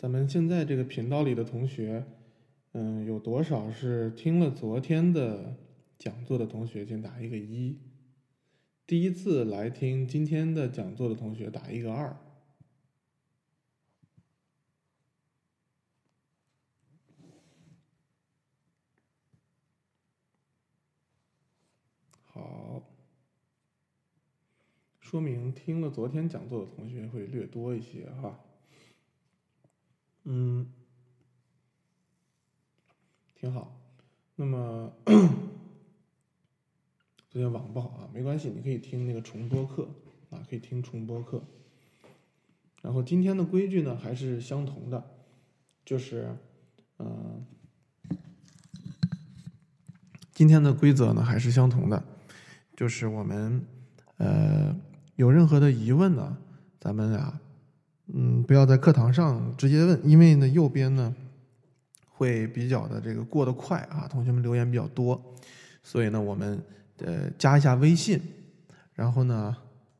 咱们现在这个频道里的同学，有多少是听了昨天的讲座的同学，请打一个1；第一次来听今天的讲座的同学打一个2。好，说明听了昨天讲座的同学会略多一些哈。挺好。那么昨天网不好啊，没关系，你可以听那个重播课啊，可以听重播课。然后今天的规矩呢还是相同的，就是今天的规则呢还是相同的，就是我们有任何的疑问呢，咱们不要在课堂上直接问，因为呢右边呢会比较的这个过得快啊，同学们留言比较多，所以呢我们加一下微信，然后呢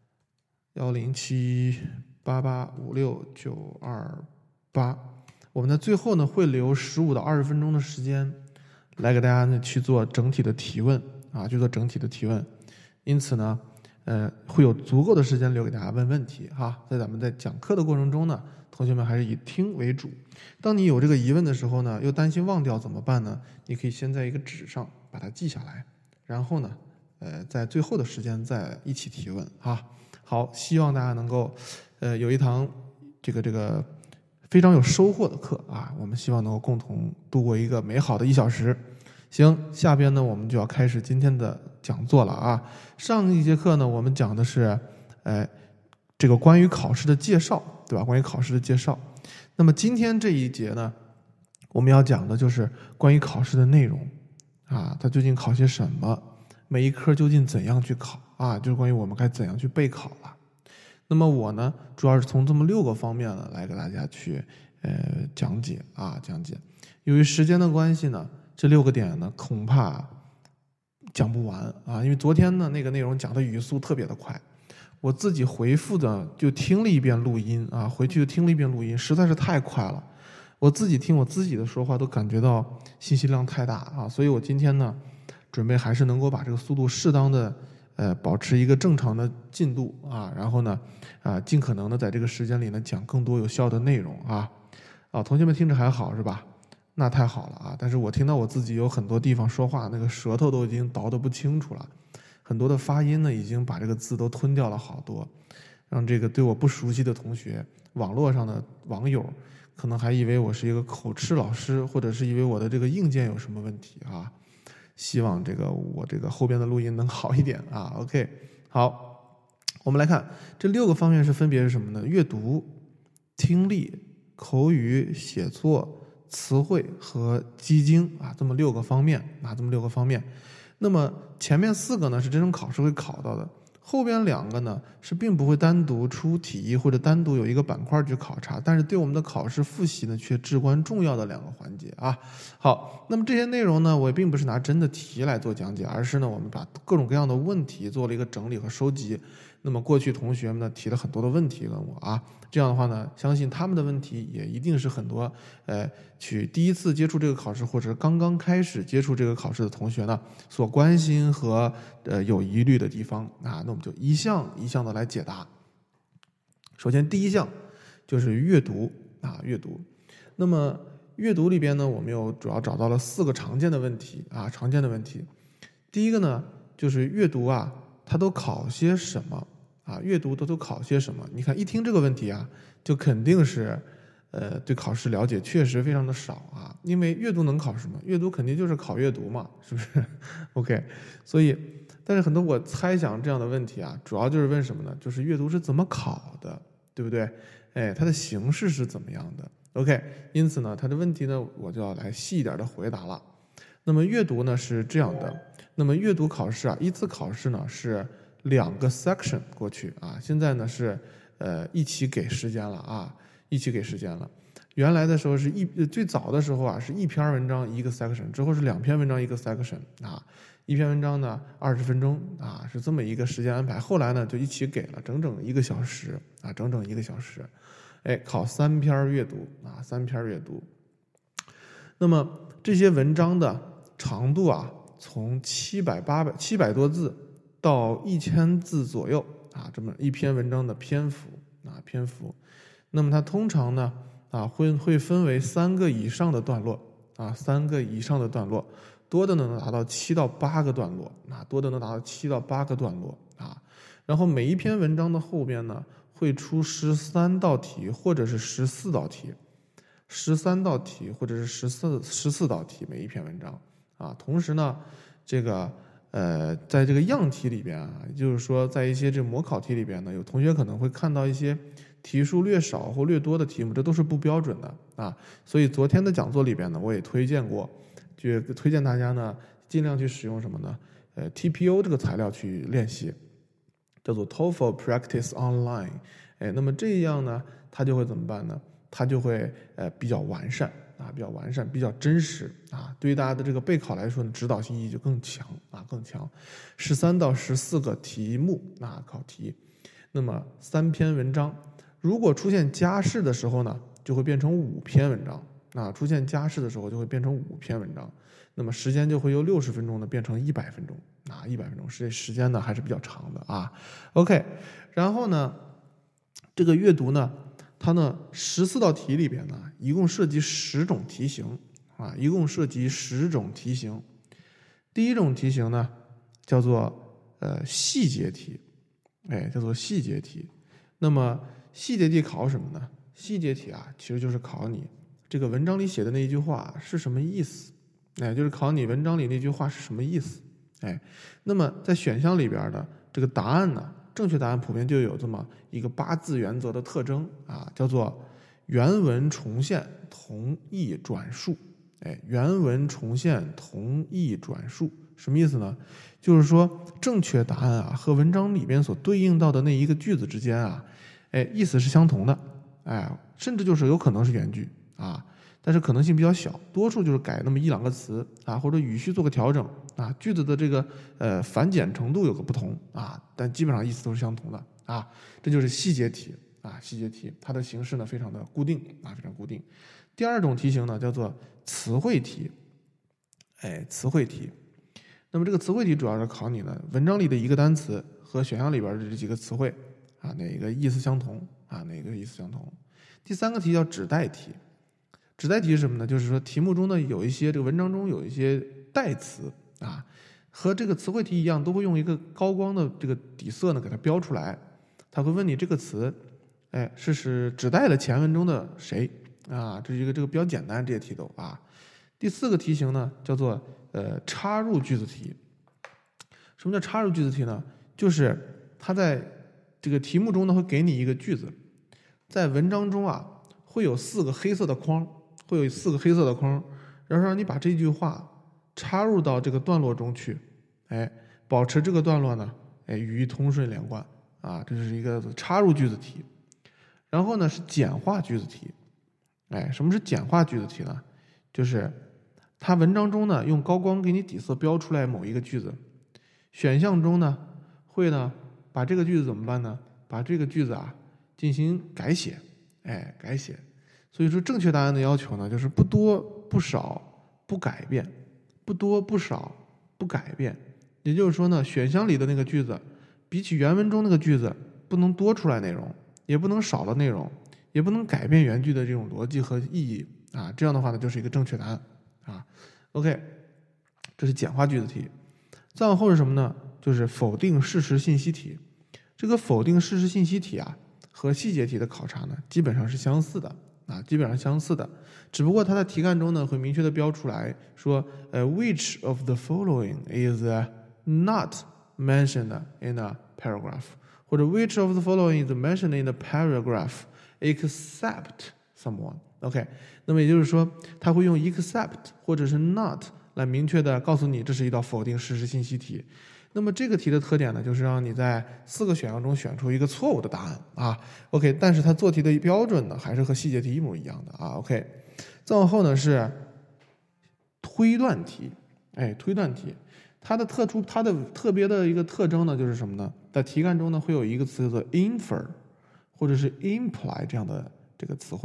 10788569928，我们在最后呢会留15到20分钟的时间来给大家呢去做整体的提问啊，去做整体的提问，因此呢会有足够的时间留给大家问问题哈。在咱们在讲课的过程中呢，同学们还是以听为主。当你有这个疑问的时候呢，又担心忘掉怎么办呢？你可以先在一个纸上把它记下来，然后呢在最后的时间再一起提问哈。好，希望大家能够有一堂这个非常有收获的课啊，我们希望能够共同度过一个美好的1小时。行，下边呢我们就要开始今天的讲座了啊。上一节课呢我们讲的是这个关于考试的介绍，对吧？关于考试的介绍。那么今天这一节呢，我们要讲的就是关于考试的内容啊，它究竟考些什么，每一科究竟怎样去考啊，就是关于我们该怎样去备考了。那么我呢主要是从这么6个方面呢来给大家去讲解。由于时间的关系呢，这6个点呢恐怕讲不完啊，因为昨天呢那个内容讲的语速特别的快，我自己回复的就听了一遍录音啊，回去就听了一遍录音，实在是太快了，我自己听我自己的说话都感觉到信息量太大啊，所以我今天呢准备还是能够把这个速度适当的保持一个正常的进度啊，然后呢尽可能的在这个时间里呢讲更多有效的内容啊。同学们听着还好是吧？那太好了啊！但是我听到我自己有很多地方说话那个舌头都已经倒得不清楚了，很多的发音呢已经把这个字都吞掉了好多，让这个对我不熟悉的同学，网络上的网友可能还以为我是一个口吃老师，或者是以为我的这个硬件有什么问题啊。希望我这个后边的录音能好一点啊。OK， 好，我们来看这6个方面是分别是什么呢？阅读、听力、口语、写作、词汇和基精啊，这么6个方面啊，这么6个方面。那么前面4个呢是真正考试会考到的，后边2个呢是并不会单独出题或者单独有一个板块去考察，但是对我们的考试复习呢却至关重要的2个环节啊。好，那么这些内容呢我也并不是拿真的题来做讲解，而是呢我们把各种各样的问题做了一个整理和收集。那么过去同学们呢提了很多的问题问我啊，这样的话呢，相信他们的问题也一定是很多去第一次接触这个考试或者刚刚开始接触这个考试的同学呢所关心和有疑虑的地方啊。那我们就一项一项的来解答。首先第一项就是阅读啊，阅读。那么阅读里边呢，我们又主要找到了4个常见的问题啊，常见的问题。第一个呢就是阅读啊，它都考些什么啊？阅读都考些什么？你看一听这个问题啊，就肯定是对考试了解确实非常的少啊。因为阅读能考什么？阅读肯定就是考阅读嘛，是不是？OK， 所以但是很多我猜想这样的问题啊，主要就是问什么呢？就是阅读是怎么考的，对不对？它的形式是怎么样的 ？OK， 因此呢，它的问题呢，我就要来细一点的回答了。那么阅读呢是这样的，那么阅读考试啊，一次考试呢是2个 section 过去啊，现在呢是一起给时间了啊，一起给时间了。原来的时候是最早的时候啊是1篇文章1个 section， 之后是2篇文章1个 section 啊，1篇文章呢20分钟啊，是这么一个时间安排。后来呢就一起给了整整1个小时啊，整整1个小时。考3篇阅读啊 3篇阅读。那么这些文章的长度啊，从700多字到1000字左右啊，这么一篇文章的篇幅。那么它通常呢会分为3个以上的段落啊，3个以上的段落，多的能达到7到8个段落啊。然后每一篇文章的后边呢，会出13道题或者是14道题，13道题或者是14道题每一篇文章啊。同时呢，这个在这个样题里边啊，也就是说在一些这模考题里边呢，有同学可能会看到一些题数略少或略多的题目，这都是不标准的啊。所以昨天的讲座里边呢，我也推荐过，就推荐大家呢尽量去使用什么呢？TPO 这个材料去练习，叫做 TOEFL Practice Online。那么这样呢，它就会怎么办呢？它就会比较完善，比较真实啊。对于大家的这个备考来说呢，指导性意义就更强。13到14个题目考题，那么3篇文章，如果出现加式的时候呢，就会变成5篇文章。那么时间就会由60分钟呢变成100分钟，100分钟时间呢还是比较长的啊。OK， 然后呢，这个阅读呢，它呢14道题里边呢，一共涉及10种题型啊，第一种题型呢叫做细节题，那么细节题考什么呢？细节题啊，其实就是考你这个文章里写的那一句话是什么意思，就是考你文章里那句话是什么意思。那么在选项里边的这个答案呢，正确答案普遍就有这么一个8字原则的特征啊，叫做原文重现同义转述。原文重现同义转述什么意思呢？就是说正确答案啊和文章里边所对应到的那一个句子之间啊，意思是相同的，甚至就是有可能是原句啊，但是可能性比较小，多数就是改那么1-2个词啊，或者语序做个调整啊，句子的这个繁简程度有个不同啊，但基本上意思都是相同的啊。这就是细节题啊，它的形式呢非常的固定啊，非常固定。第二种题型呢叫做词汇题，那么这个词汇题主要是考你呢文章里的一个单词和选项里边的这几个词汇啊，哪个意思相同。第3个题叫指代题，指代题是什么呢？就是说题目中呢有一些这个文章中有一些代词啊，和这个词汇题一样，都会用一个高光的这个底色呢给它标出来。他会问你这个词，是指代了前文中的谁啊？这是一个这个比较简单，这些题都啊。第4个题型呢叫做插入句子题。什么叫插入句子题呢？就是它在这个题目中呢会给你一个句子，在文章中啊会有4个黑色的框，然后让你把这句话插入到这个段落中去，保持这个段落呢语义通顺连贯啊，这是一个插入句子题。然后呢是简化句子题。什么是简化句子题呢？就是它文章中呢用高光给你底色标出来某一个句子，选项中呢会呢把这个句子怎么办呢？把这个句子啊进行改写，所以说正确答案的要求呢就是不多不少不改变，也就是说呢，选项里的那个句子比起原文中那个句子不能多出来内容，也不能少了内容，也不能改变原句的这种逻辑和意义啊，这样的话呢就是一个正确答案啊。OK， 这是简化句子题。再往后是什么呢？就是否定事实信息题。这个否定事实信息题啊和细节题的考察呢基本上是相似的，只不过它在题干中呢会明确的标出来说which of the following is not mentioned in a paragraph， 或者 which of the following is mentioned in the paragraph except someone。 OK， 那么也就是说它会用 except 或者是 not 来明确的告诉你这是一道否定事实信息题。那么这个题的特点呢，就是让你在4个选项中选出一个错误的答案啊。OK， 但是它做题的标准呢，还是和细节题一模一样的啊。OK， 再往后呢是推断题，它的特别的一个特征呢，就是什么呢？在题干中呢会有一个词叫做 infer 或者是 imply 这样的这个词汇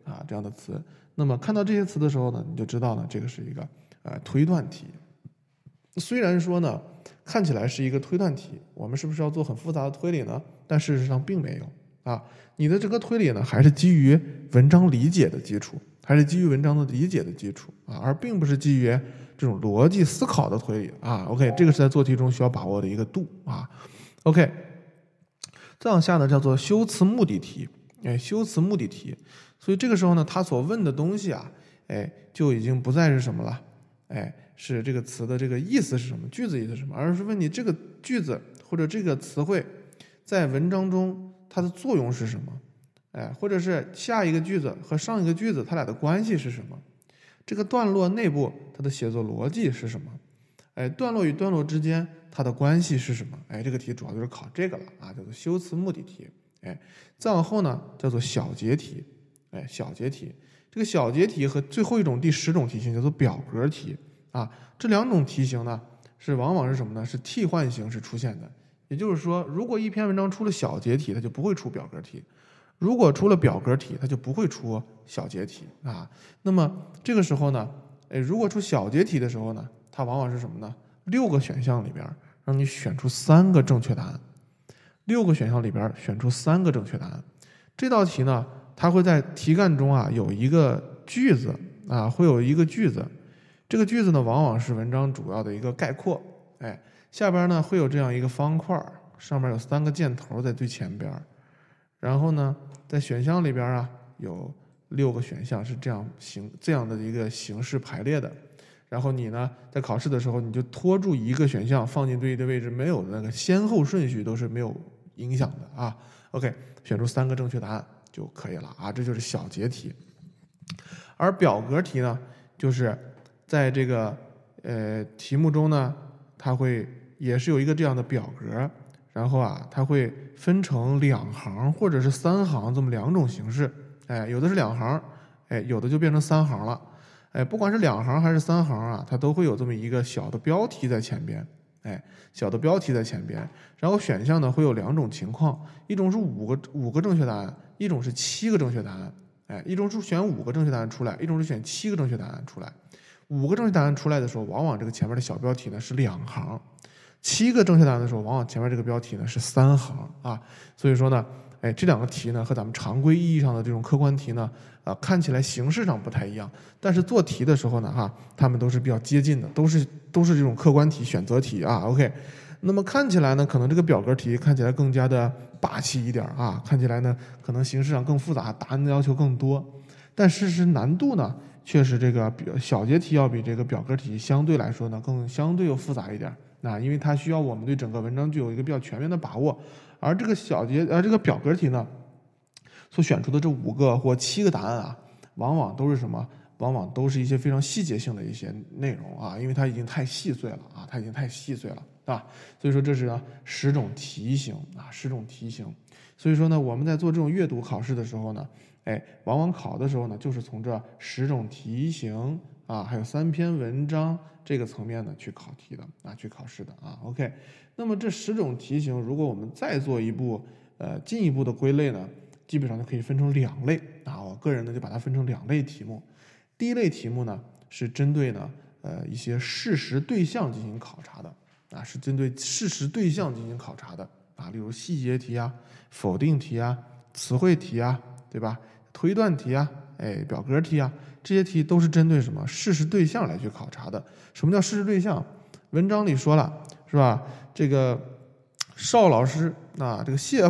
啊这样的词。那么看到这些词的时候呢，你就知道呢，这个是一个推断题。虽然说呢，看起来是一个推断题，我们是不是要做很复杂的推理呢？但事实上并没有啊。你的这个推理呢，还是基于文章理解的基础，还是基于文章的理解的基础啊，而并不是基于这种逻辑思考的推理啊。OK， 这个是在做题中需要把握的一个度啊。OK， 再往下呢，叫做修辞目的题。修辞目的题，所以这个时候呢，他所问的东西啊，就已经不再是什么了，是这个词的这个意思是什么，句子意思是什么，而是问你这个句子或者这个词汇在文章中它的作用是什么，或者是下一个句子和上一个句子它俩的关系是什么，这个段落内部它的写作逻辑是什么，段落与段落之间它的关系是什么，这个题主要就是考这个了啊，叫做修辞目的题。再往后呢，叫做小节题。小节题，这个小节题和最后一种第10种题型叫做表格题啊。这两种题型呢，往往是什么呢？是替换形式出现的。也就是说，如果一篇文章出了小节题，它就不会出表格题；如果出了表格题，它就不会出小节题啊。那么这个时候呢，如果出小节题的时候呢，它往往是什么呢？6个选项里边让你选出3个正确答案。6个选项里边选出3个正确答案。这道题呢，它会在题干中啊有一个句子啊，会有一个句子。这个句子呢，往往是文章主要的一个概括。下边呢会有这样一个方块，上面有3个箭头在最前边。然后呢，在选项里边啊有6个选项是这样的一个形式排列的。然后你呢，在考试的时候，你就拖住一个选项放进对应的位置，没有那个先后顺序都是没有影响的啊。OK， 选出3个正确答案就可以了啊，这就是小节题。而表格题呢，就是在这个题目中呢，它会也是有一个这样的表格，然后啊，它会分成2行或者是3行这么2种形式。有的是2行，有的就变成3行了。不管是2行还是3行啊，它都会有这么一个小的标题在前边，小的标题在前边。然后选项呢会有2种情况，一种是五个正确答案，一种是7个正确答案。一种是选5个正确答案出来，一种是选7个正确答案出来。5个正确答案出来的时候，往往这个前面的小标题呢是2行；7个正确答案的时候，往往前面这个标题呢是3行啊。所以说呢，这2个题呢和咱们常规意义上的这种客观题呢，看起来形式上不太一样，但是做题的时候呢，它们都是比较接近的，都是这种客观题、选择题啊。OK， 那么看起来呢，可能这个表格题看起来更加的霸气一点啊，看起来呢可能形式上更复杂，答案的要求更多，但事实难度呢，确实这个小节题要比这个表格题相对来说呢相对又复杂一点。因为它需要我们对整个文章具有一个比较全面的把握，而这个这个表格题呢，所选出的这5个或7个答案啊，往往都是什么？往往都是一些非常细节性的一些内容啊，因为它已经太细碎了啊，它已经太细碎了啊。所以说这是10种题型啊，10种题型。所以说呢，我们在做这种阅读考试的时候呢，往往考的时候呢，就是从这10种题型啊，还有3篇文章这个层面呢去考题的啊，去考试的啊。OK， 那么这10种题型，如果我们再做进一步的归类呢，基本上就可以分成2类啊。我个人呢就把它分成2类题目。第一类题目呢是针对呢一些事实对象进行考察的啊，是针对事实对象进行考察的啊，例如细节题啊、否定题啊、词汇题啊，对吧？推断题啊，表格题啊，这些题都是针对什么事实对象来去考察的。什么叫事实对象？文章里说了是吧？这个邵老师啊，这个谢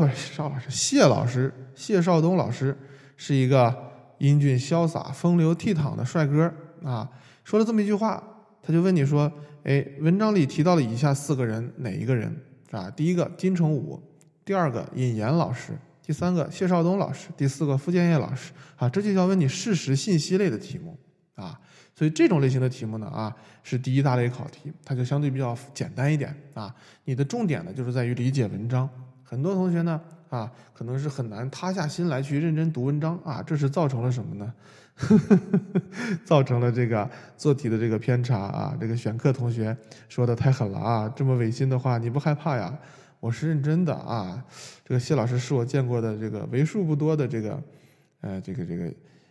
少东老师是一个英俊潇洒、风流倜傥的帅哥啊，说了这么一句话，他就问你说，文章里提到了以下4个人，哪一个人啊？第一个金城武，第2个尹岩老师，第3个谢少东老师，第4个傅建业老师啊，这就叫问你事实信息类的题目啊。所以这种类型的题目呢是第1大类考题，它就相对比较简单一点啊。你的重点呢就是在于理解文章，很多同学呢可能是很难塌下心来去认真读文章啊，这是造成了什么呢？造成了这个做题的这个偏差啊。这个选课同学说的太狠了啊，这么违心的话你不害怕呀？我是认真的啊。这个谢老师是我见过的这个为数不多的这个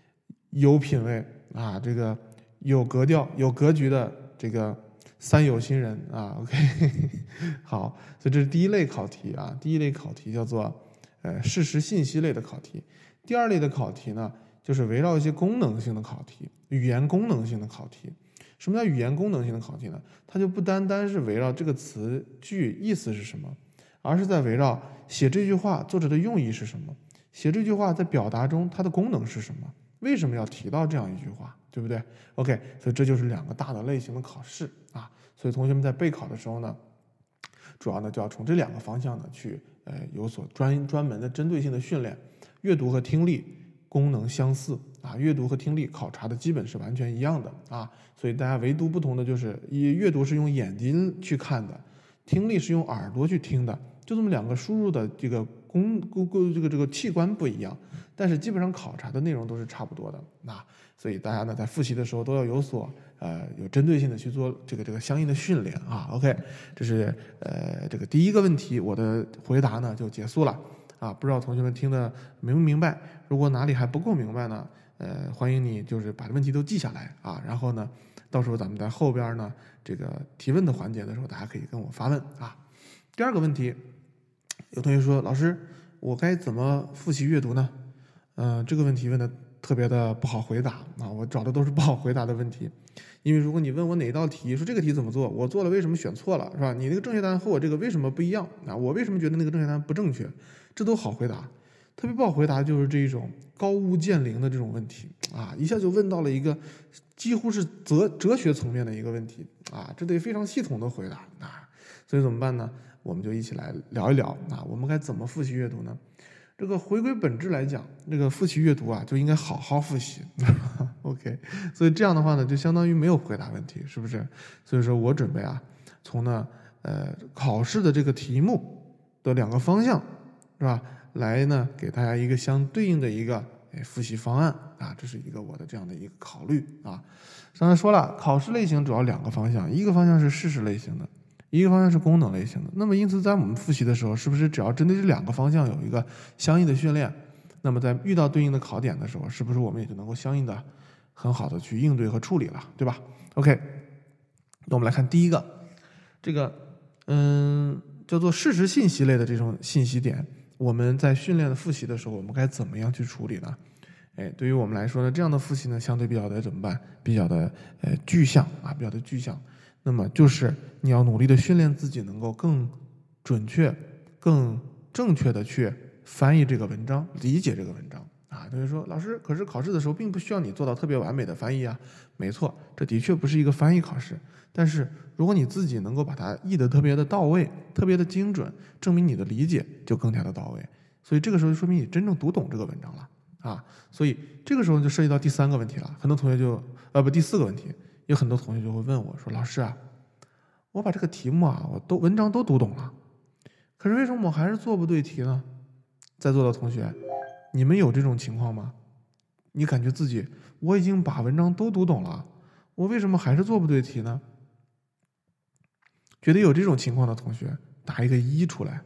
有品位啊，这个有格调、有格局的这个三有新人啊。OK， 好，所以这是第一类考题啊。第一类考题叫做事实信息类的考题。第二类的考题呢，就是围绕一些功能性的考题，语言功能性的考题。什么叫语言功能性的考题呢？它就不单单是围绕这个词句意思是什么，而是在围绕写这句话作者的用意是什么，写这句话在表达中它的功能是什么，为什么要提到这样一句话，对不对 ？OK， 所以这就是两个大的类型的考试啊。所以同学们在备考的时候呢，主要呢就要从这两个方向呢去有所专门的针对性的训练。阅读和听力功能相似啊，阅读和听力考察的基本是完全一样的啊，所以大家唯独不同的就是阅读是用眼睛去看的，听力是用耳朵去听的，就这么两个输入的这个这个器官不一样，但是基本上考察的内容都是差不多的啊，所以大家呢在复习的时候都要有所有针对性的去做这个相应的训练啊。OK， 这是这个第一个问题，我的回答呢就结束了。啊，不知道同学们听得明不明白？如果哪里还不够明白呢，欢迎你就是把问题都记下来啊，然后呢，到时候咱们在后边呢这个提问的环节的时候，大家可以跟我发问啊。第二个问题，有同学说，老师，我该怎么复习阅读呢？这个问题问的特别的不好回答啊，我找的都是不好回答的问题。因为如果你问我哪道题，说这个题怎么做，我做了为什么选错了，是吧？你那个正确答案和我这个为什么不一样啊？我为什么觉得那个正确答案不正确？这都好回答。特别不好回答就是这一种高屋建瓴的这种问题啊，一下就问到了一个几乎是哲学层面的一个问题啊，这得非常系统的回答啊。所以怎么办呢？我们就一起来聊一聊啊，我们该怎么复习阅读呢？这个回归本质来讲，这个复习阅读啊，就应该好好复习。OK， 所以这样的话呢，就相当于没有回答问题，是不是？所以说我准备啊，从呢考试的这个题目的两个方向，是吧？来呢给大家一个相对应的一个复习方案啊，这是一个我的这样的一个考虑啊。刚才说了，考试类型主要两个方向，一个方向是事实类型的，一个方向是功能类型的。那么因此在我们复习的时候，是不是只要针对这两个方向有一个相应的训练，那么在遇到对应的考点的时候，是不是我们也就能够相应的很好的去应对和处理了，对吧 ？OK， 那我们来看第一个，这个叫做事实信息类的这种信息点，我们在训练的复习的时候，我们该怎么样去处理呢？对于我们来说呢，这样的复习呢，相对比较的怎么办？比较的具象啊，比较的具象。那么就是你要努力的训练自己，能够更准确、更正确的去翻译这个文章，理解这个文章啊。就是说，老师，可是考试的时候并不需要你做到特别完美的翻译啊。没错，这的确不是一个翻译考试，但是如果你自己能够把它译得特别的到位、特别的精准，证明你的理解就更加的到位。所以这个时候就说明你真正读懂这个文章了啊。所以这个时候就涉及到第三个问题了，很多同学就第四个问题。有很多同学就会问我说：“老师啊，我把这个题目啊，文章都读懂了，可是为什么我还是做不对题呢？”在座的同学，你们有这种情况吗？你感觉自己我已经把文章都读懂了，我为什么还是做不对题呢？觉得有这种情况的同学，打一个1出来。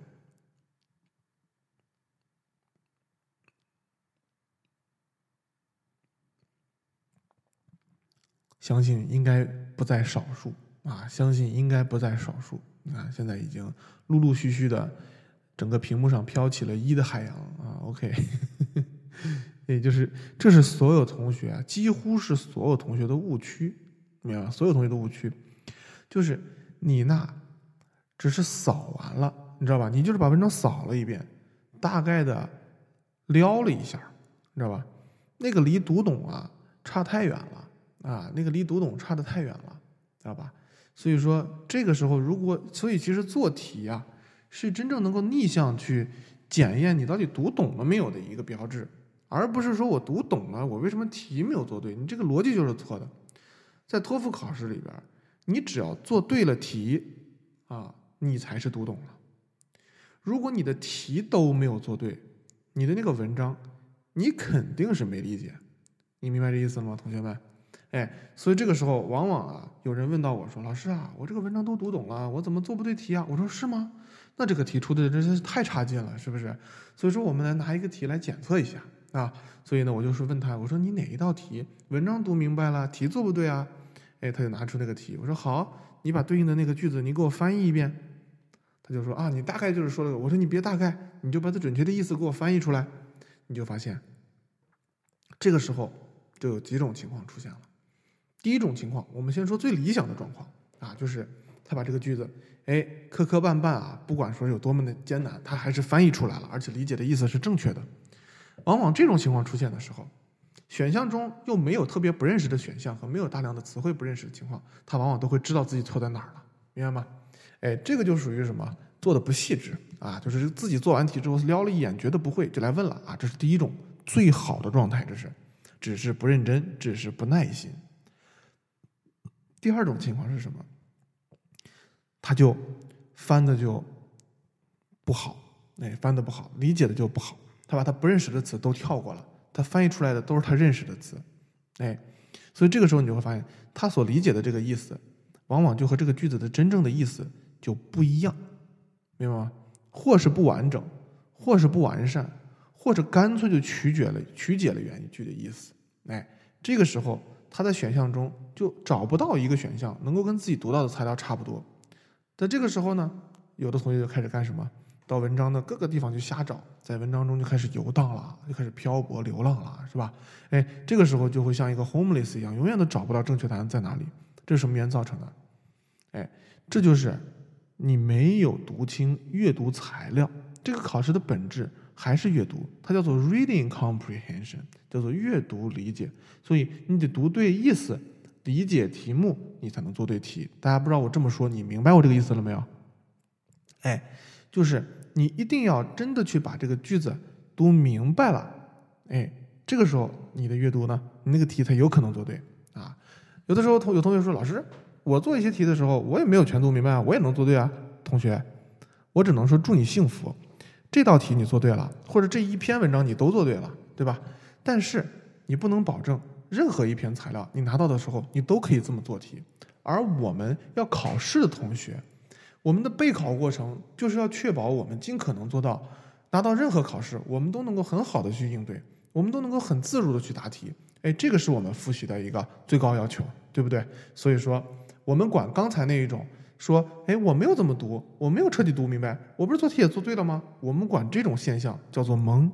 相信应该不在少数啊！相信应该不在少数。你看，现在已经陆陆续续的，整个屏幕上飘起了1的海洋啊。OK， 也就是这是所有同学啊，几乎是所有同学的误区，明白吗？所有同学的误区，就是你那只是扫完了，你知道吧？你就是把文章扫了一遍，大概的撩了一下，你知道吧？那个离读懂啊差太远了。那个离读懂差得太远了，知道吧？所以说这个时候，所以其实做题啊，是真正能够逆向去检验你到底读懂了没有的一个标志，而不是说我读懂了，我为什么题没有做对？你这个逻辑就是错的。在托福考试里边，你只要做对了题啊，你才是读懂了。如果你的题都没有做对，你的那个文章，你肯定是没理解。你明白这意思了吗，同学们？所以这个时候往往啊，有人问到我说：“老师啊，我这个文章都读懂了，我怎么做不对题啊？”我说：“是吗？那这个题出的真是太差劲了，是不是？”所以说，我们来拿一个题来检测一下啊。所以呢，我就是问他，我说你哪一道题文章读明白了，题做不对啊？他就拿出那个题，我说好，你把对应的那个句子你给我翻译一遍。他就说啊，你大概就是说了，我说你别大概，你就把它准确的意思给我翻译出来。你就发现，这个时候就有几种情况出现了。第一种情况，我们先说最理想的状况啊，就是他把这个句子，磕磕绊绊啊，不管说有多么的艰难，他还是翻译出来了，而且理解的意思是正确的。往往这种情况出现的时候，选项中又没有特别不认识的选项和没有大量的词汇不认识的情况，他往往都会知道自己错在哪儿了，明白吗？这个就属于什么？做的不细致啊，就是自己做完题之后撩了一眼，觉得不会就来问了啊，这是第一种最好的状态，这是只是不认真，只是不耐心。第二种情况是什么？他就翻的就不好，翻的不好，理解的就不好，他把他不认识的词都跳过了，他翻译出来的都是他认识的词，所以这个时候你就会发现，他所理解的这个意思，往往就和这个句子的真正的意思就不一样，明白吗？或是不完整，或是不完善，或者干脆就曲解了原句的意思。这个时候他在选项中就找不到一个选项能够跟自己读到的材料差不多。在这个时候呢，有的同学就开始干什么？到文章的各个地方去瞎找，在文章中就开始游荡了，就开始漂泊流浪了，是吧？这个时候就会像一个 homeless 一样，永远都找不到正确答案在哪里。这是什么原因造成的？这就是你没有读清阅读材料。这个考试的本质还是阅读，它叫做 reading comprehension， 叫做阅读理解。所以你得读对意思，理解题目，你才能做对题。大家不知道我这么说，你明白我这个意思了没有？就是你一定要真的去把这个句子读明白了，这个时候你的阅读呢，你那个题才有可能做对啊。有的时候有同学说，老师，我做一些题的时候，我也没有全读明白啊，我也能做对啊。同学，我只能说祝你幸福，这道题你做对了，或者这一篇文章你都做对了，对吧？但是你不能保证任何一篇材料你拿到的时候你都可以这么做题。而我们要考试的同学，我们的备考过程就是要确保我们尽可能做到拿到任何考试我们都能够很好的去应对，我们都能够很自如的去答题。这个是我们复习的一个最高要求，对不对？所以说我们管刚才那一种说我没有这么读，我没有彻底读明白，我不是做题也做对了吗？我们管这种现象叫做蒙。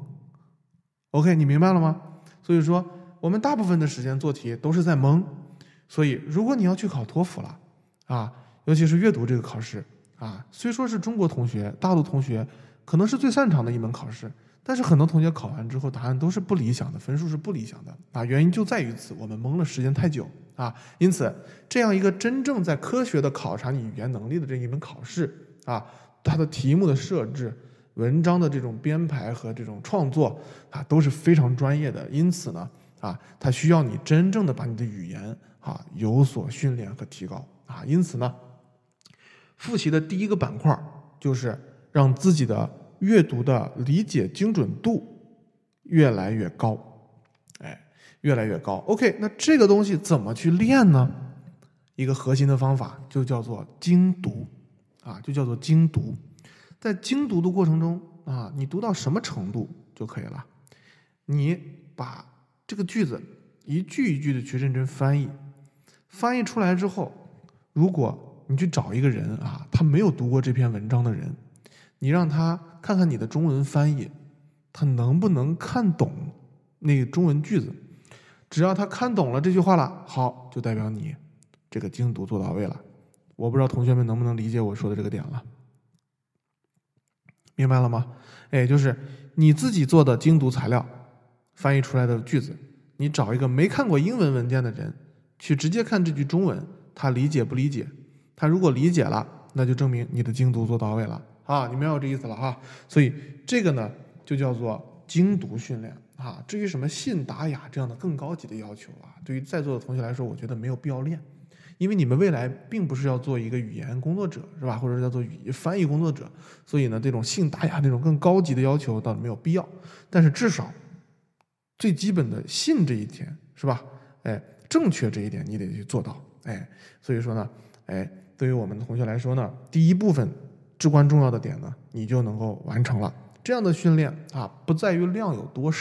OK， 你明白了吗？所以说我们大部分的时间做题都是在蒙。所以如果你要去考托福了啊，尤其是阅读这个考试啊，虽说是中国同学大陆同学可能是最擅长的一门考试，但是很多同学考完之后答案都是不理想的，分数是不理想的啊，原因就在于此，我们蒙了时间太久啊。因此这样一个真正在科学的考察你语言能力的这一门考试啊，它的题目的设置、文章的这种编排和这种创作啊，都是非常专业的。因此呢它需要你真正的把你的语言有所训练和提高啊。因此呢，复习的第一个板块就是让自己的阅读的理解精准度越来越高，越来越高。 OK， 那这个东西怎么去练呢？一个核心的方法就叫做精读就叫做精读。在精读的过程中你读到什么程度就可以了？你把这个句子一句一句的去认真翻译，翻译出来之后，如果你去找一个人他没有读过这篇文章的人，你让他看看你的中文翻译，他能不能看懂那个中文句子？只要他看懂了这句话了，好，就代表你这个精读做到位了。我不知道同学们能不能理解我说的这个点了，明白了吗？就是你自己做的精读材料翻译出来的句子，你找一个没看过英文文件的人去直接看这句中文，他理解不理解？他如果理解了，那就证明你的精读做到位了你明白我这意思了所以这个呢就叫做精读训练至于什么信达雅这样的更高级的要求对于在座的同学来说，我觉得没有必要练，因为你们未来并不是要做一个语言工作者，是吧？或者叫做翻译工作者，所以呢，这种信达雅这种更高级的要求倒是没有必要。但是至少最基本的信这一点，是吧？正确这一点你得去做到。所以说呢，对于我们的同学来说呢，第一部分至关重要的点呢，你就能够完成了。这样的训练不在于量有多少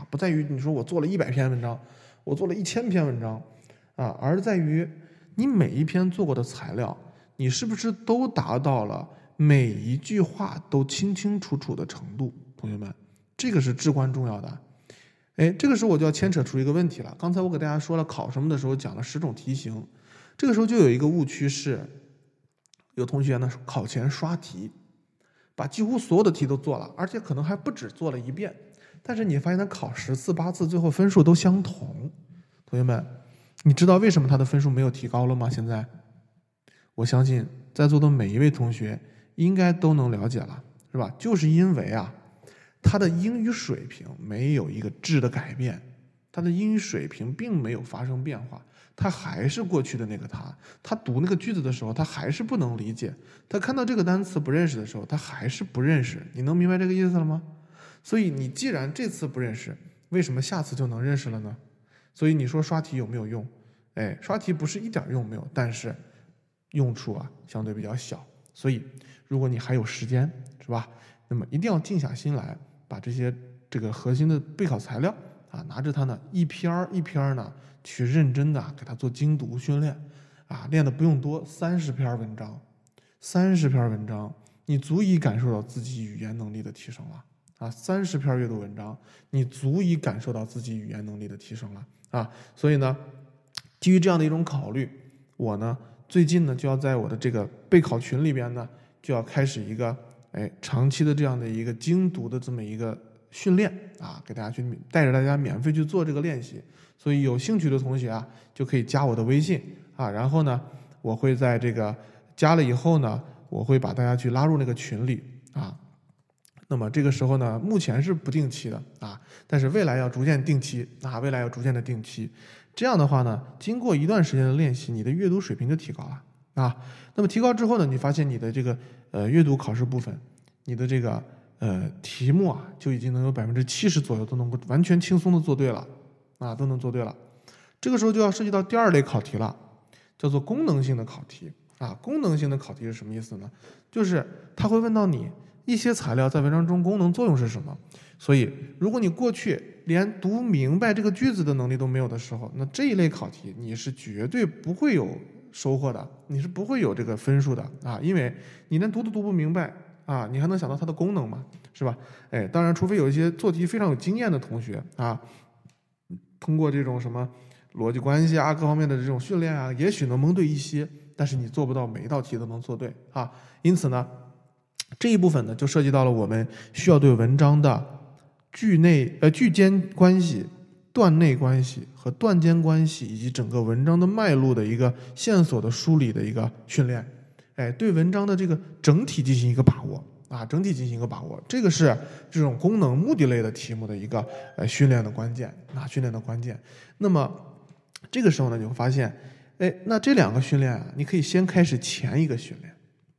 啊，不在于你说我做了100篇文章，我做了1000篇文章啊，而在于你每一篇做过的材料，你是不是都达到了每一句话都清清楚楚的程度？同学们，这个是至关重要的。这个时候我就要牵扯出一个问题了。刚才我给大家说了考什么的时候讲了10种题型，这个时候就有一个误区是，有同学呢考前刷题，把几乎所有的题都做了，而且可能还不止做了1遍，但是你发现他考10次8次，最后分数都相同。同学们，你知道为什么他的分数没有提高了吗？现在，我相信在座的每一位同学应该都能了解了，是吧？就是因为他的英语水平没有一个质的改变，他的英语水平并没有发生变化，他还是过去的那个他读那个句子的时候，他还是不能理解，他看到这个单词不认识的时候，他还是不认识。你能明白这个意思了吗？所以你既然这次不认识，为什么下次就能认识了呢？所以你说刷题有没有用？刷题不是一点用没有，但是用处相对比较小。所以如果你还有时间，是吧？那么一定要静下心来，把这个核心的备考材料拿着它呢，一篇一篇呢去认真的给它做精读训练练的不用多，30篇文章，你足以感受到自己语言能力的提升了30篇阅读文章，你足以感受到自己语言能力的提升了所以呢，基于这样的一种考虑，我呢最近呢就要在我的这个备考群里边呢，就要开始一个长期的这样的一个精读的这么一个训练给大家去带着大家免费去做这个练习。所以有兴趣的同学就可以加我的微信然后呢，我会在这个加了以后呢，我会把大家去拉入那个群里那么这个时候呢，目前是不定期的但是未来要逐渐定期未来要逐渐的定期。这样的话呢，经过一段时间的练习，你的阅读水平就提高了那么提高之后呢，你发现你的这个阅读考试部分，你的这个题目就已经能有70%左右都能够完全轻松的做对了都能做对了。这个时候就要涉及到第2类考题了，叫做功能性的考题功能性的考题是什么意思呢？就是他会问到你一些材料在文章中功能作用是什么。所以如果你过去连读明白这个句子的能力都没有的时候，那这一类考题你是绝对不会有收获的，你是不会有这个分数的因为你连读都读不明白你还能想到它的功能吗？是吧？当然除非有一些做题非常有经验的同学通过这种什么逻辑关系各方面的这种训练也许能蒙对一些，但是你做不到每一道题都能做对因此呢，这一部分呢就涉及到了我们需要对文章的句间关系、段内关系和段间关系以及整个文章的脉络的一个线索的梳理的一个训练，对文章的这个整体进行一个把握整体进行一个把握，这个是这种功能目的类的题目的一个训练的关键那么这个时候呢，你会发现那这2个训练你可以先开始前一个训练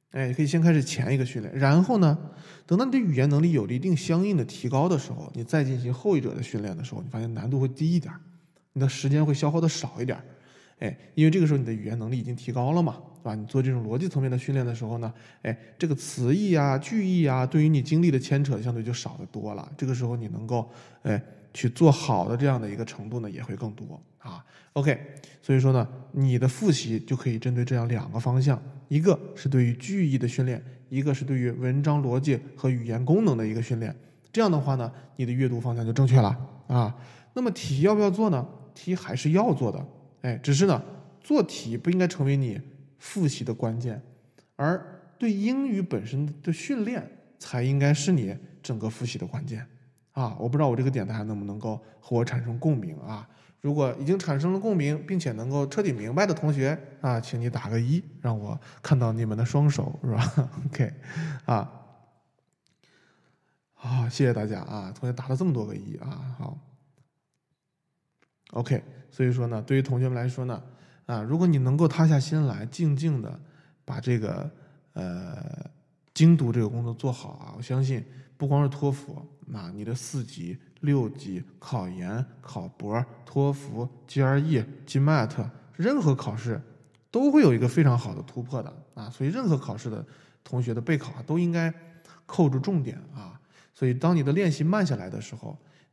然后呢，等到你的语言能力有了一定相应的提高的时候，你再进行后一者的训练的时候，你发现难度会低一点，你的时间会消耗的少一点因为这个时候你的语言能力已经提高了嘛，是吧？你做这种逻辑层面的训练的时候呢，这个词义句义对于你精力的牵扯相对就少得多了。这个时候你能够去做好的这样的一个程度呢，也会更多OK， 所以说呢，你的复习就可以针对这样2个方向，一个是对于句义的训练，一个是对于文章逻辑和语言功能的一个训练。这样的话呢，你的阅读方向就正确了那么题要不要做呢？题还是要做的。只是呢，做题不应该成为你复习的关键，而对英语本身的训练才应该是你整个复习的关键我不知道我这个点大家能不能够和我产生共鸣如果已经产生了共鸣，并且能够彻底明白的同学请你打个1，让我看到你们的双手，是吧？OK 好，谢谢大家同学打了这么多个1好。OK， 所以说呢，对于同学们来说呢，如果你能够塌下心来，静静的把这个精读这个工作做好我相信不光是托福你的4级、6级、考研、考博、托福、GRE、GMAT， 任何考试都会有一个非常好的突破的所以任何考试的同学的备考都应该扣住重点所以当你的练习慢下来的时候，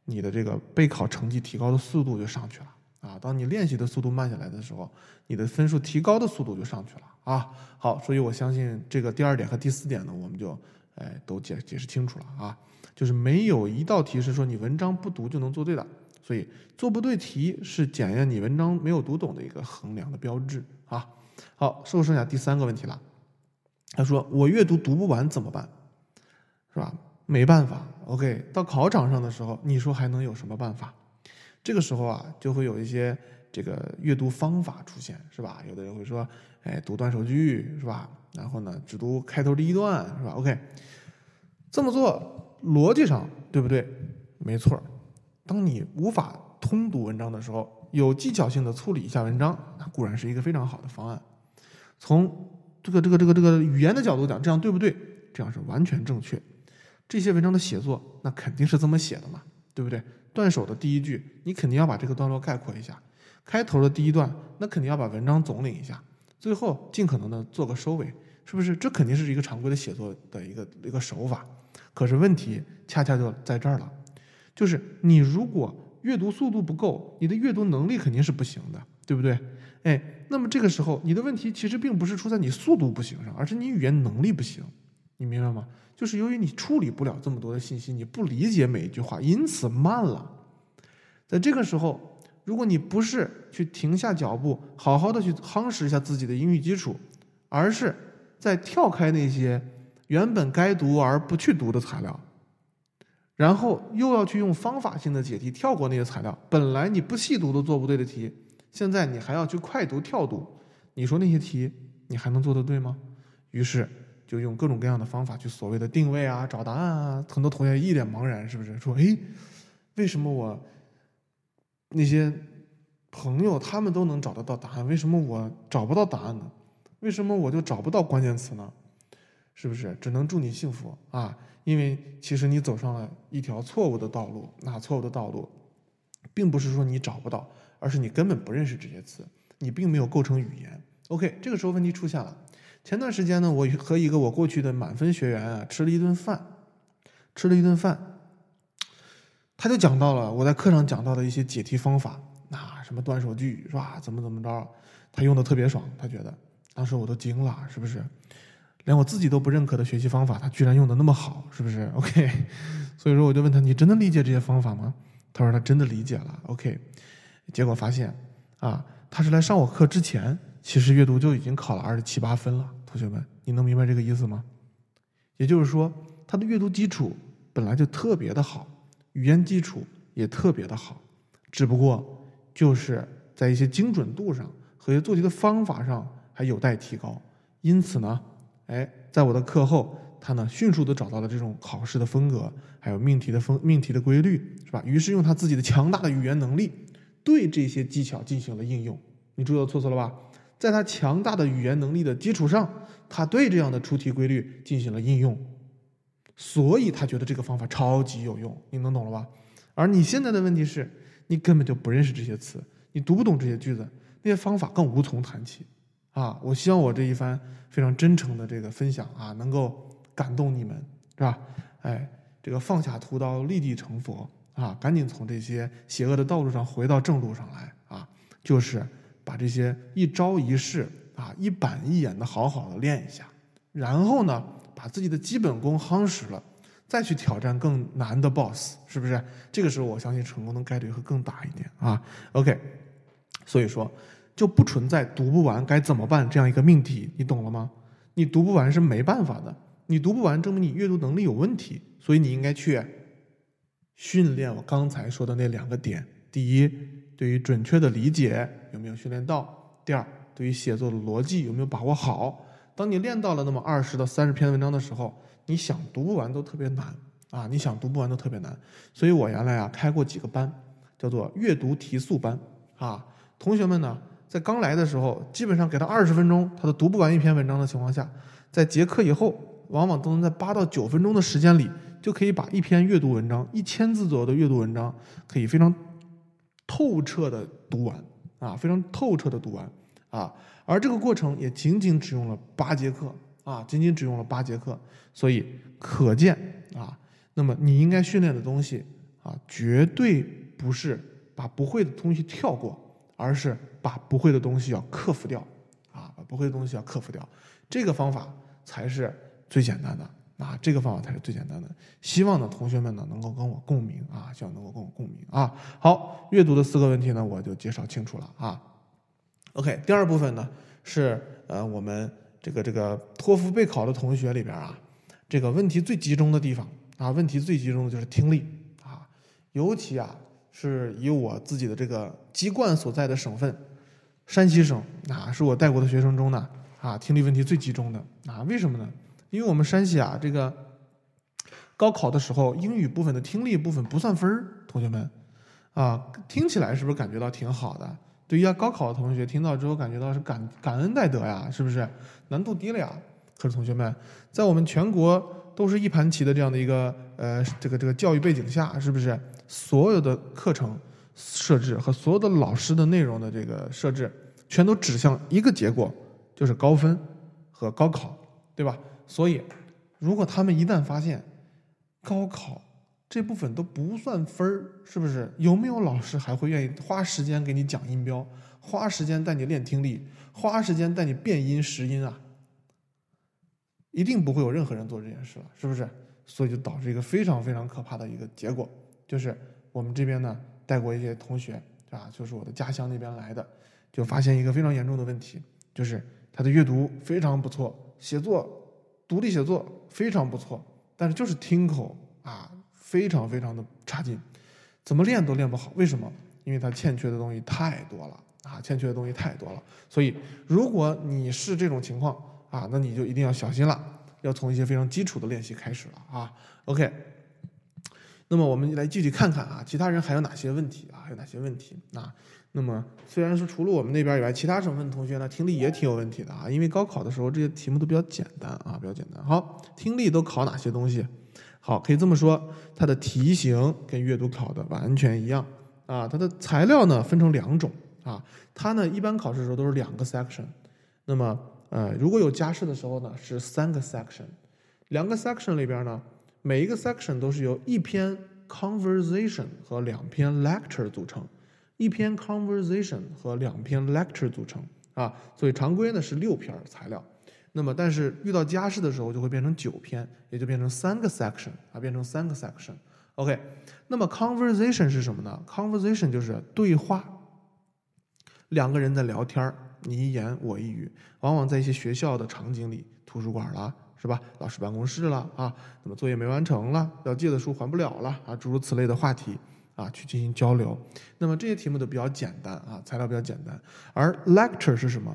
你的这个备考成绩提高的速度就上去了啊。当你练习的速度慢下来的时候，你的分数提高的速度就上去了啊。好，所以我相信这个第2点和第4点呢，我们就都解释清楚了啊。就是没有一道题是说你文章不读就能做对的，所以做不对题是检验你文章没有读懂的一个衡量的标志啊。好，剩下第3个问题了。他说我阅读读不完怎么办？是吧？没办法。OK， 到考场上的时候，你说还能有什么办法？这个时候啊，就会有一些这个阅读方法出现，是吧？有的人会说，读断首句，是吧？然后呢，只读开头第一段，是吧 ？OK， 这么做逻辑上对不对？没错。当你无法通读文章的时候，有技巧性的处理一下文章，那固然是一个非常好的方案。从这个语言的角度讲，这样对不对？这样是完全正确。这些文章的写作，那肯定是这么写的嘛，对不对？断首的第一句，你肯定要把这个段落概括一下；开头的第一段，那肯定要把文章总领一下；最后尽可能的做个收尾，是不是？这肯定是一个常规的写作的一个手法。可是问题恰恰就在这儿了，就是你如果阅读速度不够，你的阅读能力肯定是不行的，对不对？那么这个时候你的问题其实并不是出在你速度不行上，而是你语言能力不行，你明白吗？就是由于你处理不了这么多的信息，你不理解每一句话，因此慢了。在这个时候，如果你不是去停下脚步，好好的去夯实一下自己的英语基础，而是在跳开那些原本该读而不去读的材料，然后又要去用方法性的解题跳过那些材料，本来你不细读都做不对的题，现在你还要去快读跳读，你说那些题你还能做得对吗？于是就用各种各样的方法去所谓的定位啊，找答案啊。很多同学一脸茫然，是不是说为什么我那些朋友他们都能找得到答案，为什么我找不到答案呢？为什么我就找不到关键词呢？是不是？只能祝你幸福啊，因为其实你走上了一条错误的道路。那错误的道路并不是说你找不到，而是你根本不认识这些词，你并没有构成语言。 OK， 这个时候问题出现了。前段时间呢，我和一个我过去的满分学员啊吃了一顿饭，他就讲到了我在课上讲到的一些解题方法，什么断首句是吧？怎么着，他用的特别爽，他觉得当时我都惊了，是不是？连我自己都不认可的学习方法，他居然用的那么好，是不是 ？OK， 所以说我就问他，你真的理解这些方法吗？他说他真的理解了。OK， 结果发现他是来上我课之前，其实阅读就已经考了27、8分了。同学们，你能明白这个意思吗？也就是说，他的阅读基础本来就特别的好，语言基础也特别的好，只不过就是在一些精准度上和做题的方法上还有待提高。因此呢，在我的课后，他呢迅速的找到了这种考试的风格，还有命题的规律，是吧？于是用他自己的强大的语言能力，对这些技巧进行了应用。你注意到错了吧？在他强大的语言能力的基础上，他对这样的出题规律进行了应用，所以他觉得这个方法超级有用。你能懂了吧？而你现在的问题是，你根本就不认识这些词，你读不懂这些句子，那些方法更无从谈起。我希望我这一番非常真诚的这个分享能够感动你们，是吧？这个放下屠刀，立地成佛赶紧从这些邪恶的道路上回到正路上来就是把这些一招一式一板一眼的好好的练一下，然后呢，把自己的基本功夯实了，再去挑战更难的 boss， 是不是？这个时候我相信成功的概率会更大一点OK， 所以说就不存在读不完该怎么办这样一个命题，你懂了吗？你读不完是没办法的，你读不完证明你阅读能力有问题，所以你应该去训练我刚才说的那2个点。第一，对于准确的理解有没有训练到？第二，对于写作的逻辑有没有把握好？当你练到了那么20到30篇文章的时候，你想读不完都特别难所以我原来开过几个班，叫做阅读提速班同学们呢，在刚来的时候，基本上给他20分钟，他都读不完一篇文章的情况下，在结课以后，往往都能在8到9分钟的时间里，就可以把一篇阅读文章1000字左右的阅读文章，可以非常透彻的读完而这个过程也仅仅只用了8节课所以可见那么你应该训练的东西啊，绝对不是把不会的东西跳过，而是把不会的东西要克服掉啊，把不会的东西要克服掉。这个方法才是最简单的啊，这个方法才是最简单的。希望呢，同学们呢能够跟我共鸣啊，希望能够跟我共鸣啊。好，阅读的4个问题呢，我就介绍清楚了啊。OK， 第二部分呢是我们这个托福备考的同学里边啊，这个问题最集中的地方啊，问题最集中的就是听力啊，尤其啊是以我自己的这个籍贯所在的省份山西省啊，是我带过的学生中呢啊，听力问题最集中的啊。为什么呢？因为我们山西啊，这个高考的时候英语部分的听力部分不算分儿，同学们啊，听起来是不是感觉到挺好的？对于高考的同学听到之后感觉到是感恩戴德呀，是不是？难度低了呀。可是同学们，在我们全国都是一盘棋的这样的一个这个教育背景下，是不是所有的课程设置和所有的老师的内容的这个设置，全都指向一个结果，就是高分和高考，对吧？所以，如果他们一旦发现高考这部分都不算分儿，是不是？有没有老师还会愿意花时间给你讲音标，花时间带你练听力，花时间带你变音识音啊？一定不会有任何人做这件事了，是不是？所以就导致一个非常非常可怕的一个结果，就是我们这边呢带过一些同学啊，就是我的家乡那边来的，就发现一个非常严重的问题，就是他的阅读非常不错，写作独立写作非常不错，但是就是听口啊非常非常的差劲，怎么练都练不好。为什么？因为他欠缺的东西太多了啊，欠缺的东西太多了。所以如果你是这种情况啊，那你就一定要小心了，要从一些非常基础的练习开始了啊。OK， 那么我们来具体看看啊，其他人还有哪些问题啊？还有哪些问题啊？那么虽然说除了我们那边以外，其他省份的同学呢，听力也挺有问题的啊，因为高考的时候这些题目都比较简单啊，比较简单。好，听力都考哪些东西？好，可以这么说，它的题型跟阅读考的完全一样啊。它的材料呢分成2种啊，它呢一般考试的时候都是2个 section， 那么如果有加试的时候呢是3个 section，2个 section 里边呢，每一个 section 都是由1篇 conversation 和2篇 lecture 组成，1篇 conversation 和2篇 lecture 组成啊，所以常规呢是6篇材料。那么，但是遇到加试的时候就会变成9篇，也就变成3个 section 啊，变成3个 section。OK， 那么 conversation 是什么呢？ conversation 就是对话，2个人在聊天，你一言我一语，往往在一些学校的场景里，图书馆啦，是吧？老师办公室了啊，那么作业没完成了，要借的书还不了了啊，诸如此类的话题啊，去进行交流。那么这些题目都比较简单啊，材料比较简单。而 lecture 是什么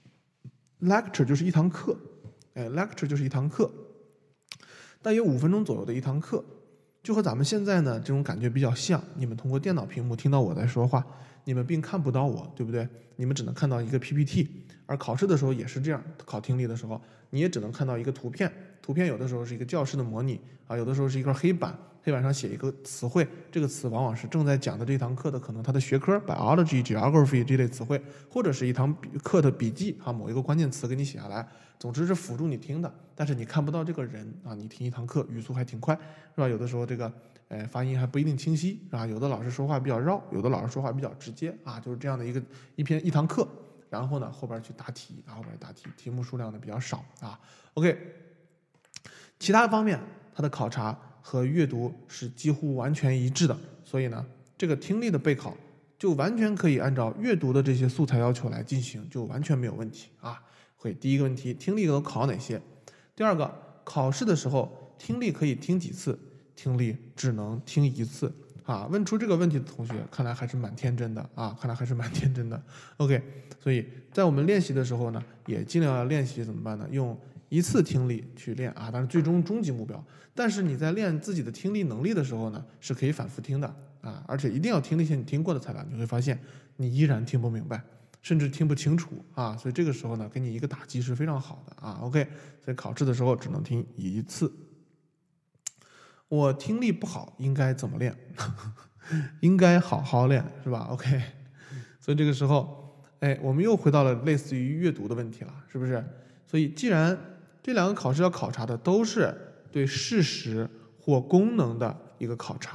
？lecture 就是一堂课，lecture 就是一堂课，大约5分钟左右的一堂课，就和咱们现在呢这种感觉比较像。你们通过电脑屏幕听到我在说话，你们并看不到我，对不对？你们只能看到一个 PPT。而考试的时候也是这样，考听力的时候，你也只能看到一个图片，图片有的时候是一个教室的模拟啊，有的时候是一块黑板，黑板上写一个词汇，这个词往往是正在讲的这堂课的可能它的学科 biology、geography 这类词汇，或者是一堂课的笔记啊，某一个关键词给你写下来，总之是辅助你听的，但是你看不到这个人啊，你听一堂课语速还挺快，是吧？有的时候这个发音还不一定清晰啊，有的老师说话比较绕，有的老师说话比较直接啊，就是这样的一堂课。然后呢，后边去答题，后边答题，题目数量呢比较少啊。OK， 其他方面它的考察和阅读是几乎完全一致的，所以呢，这个听力的备考就完全可以按照阅读的这些素材要求来进行，就完全没有问题啊。会第一个问题，听力都考哪些？第二个，考试的时候听力可以听几次？听力只能听1次。啊，问出这个问题的同学，看来还是蛮天真的啊！看来还是蛮天真的。OK， 所以在我们练习的时候呢，也尽量要练习怎么办呢？用1次听力去练啊，当然最终终极目标。但是你在练自己的听力能力的时候呢，是可以反复听的啊，而且一定要听那些你听过的材料，你会发现你依然听不明白，甚至听不清楚啊。所以这个时候呢，给你一个打击是非常好的啊。OK， 所以考试的时候只能听1次。我听力不好，应该怎么练？应该好好练，是吧 ？OK， 所以这个时候，我们又回到了类似于阅读的问题了，是不是？所以既然这2个考试要考察的都是对事实或功能的一个考察，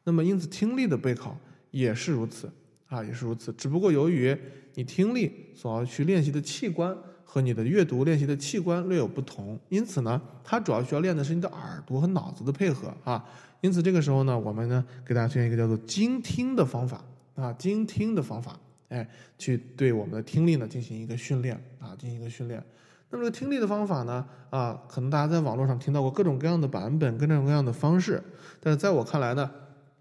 那么因此听力的备考也是如此也是如此。只不过由于你听力所要去练习的器官和你的阅读练习的器官略有不同，因此呢，它主要需要练的是你的耳朵和脑子的配合因此这个时候呢，我们呢给大家推荐一个叫做精听的方法精听的方法，去对我们的听力呢进行一个训练进行一个训练。那么这个听力的方法呢可能大家在网络上听到过各种各样的版本，各种各样的方式，但是在我看来呢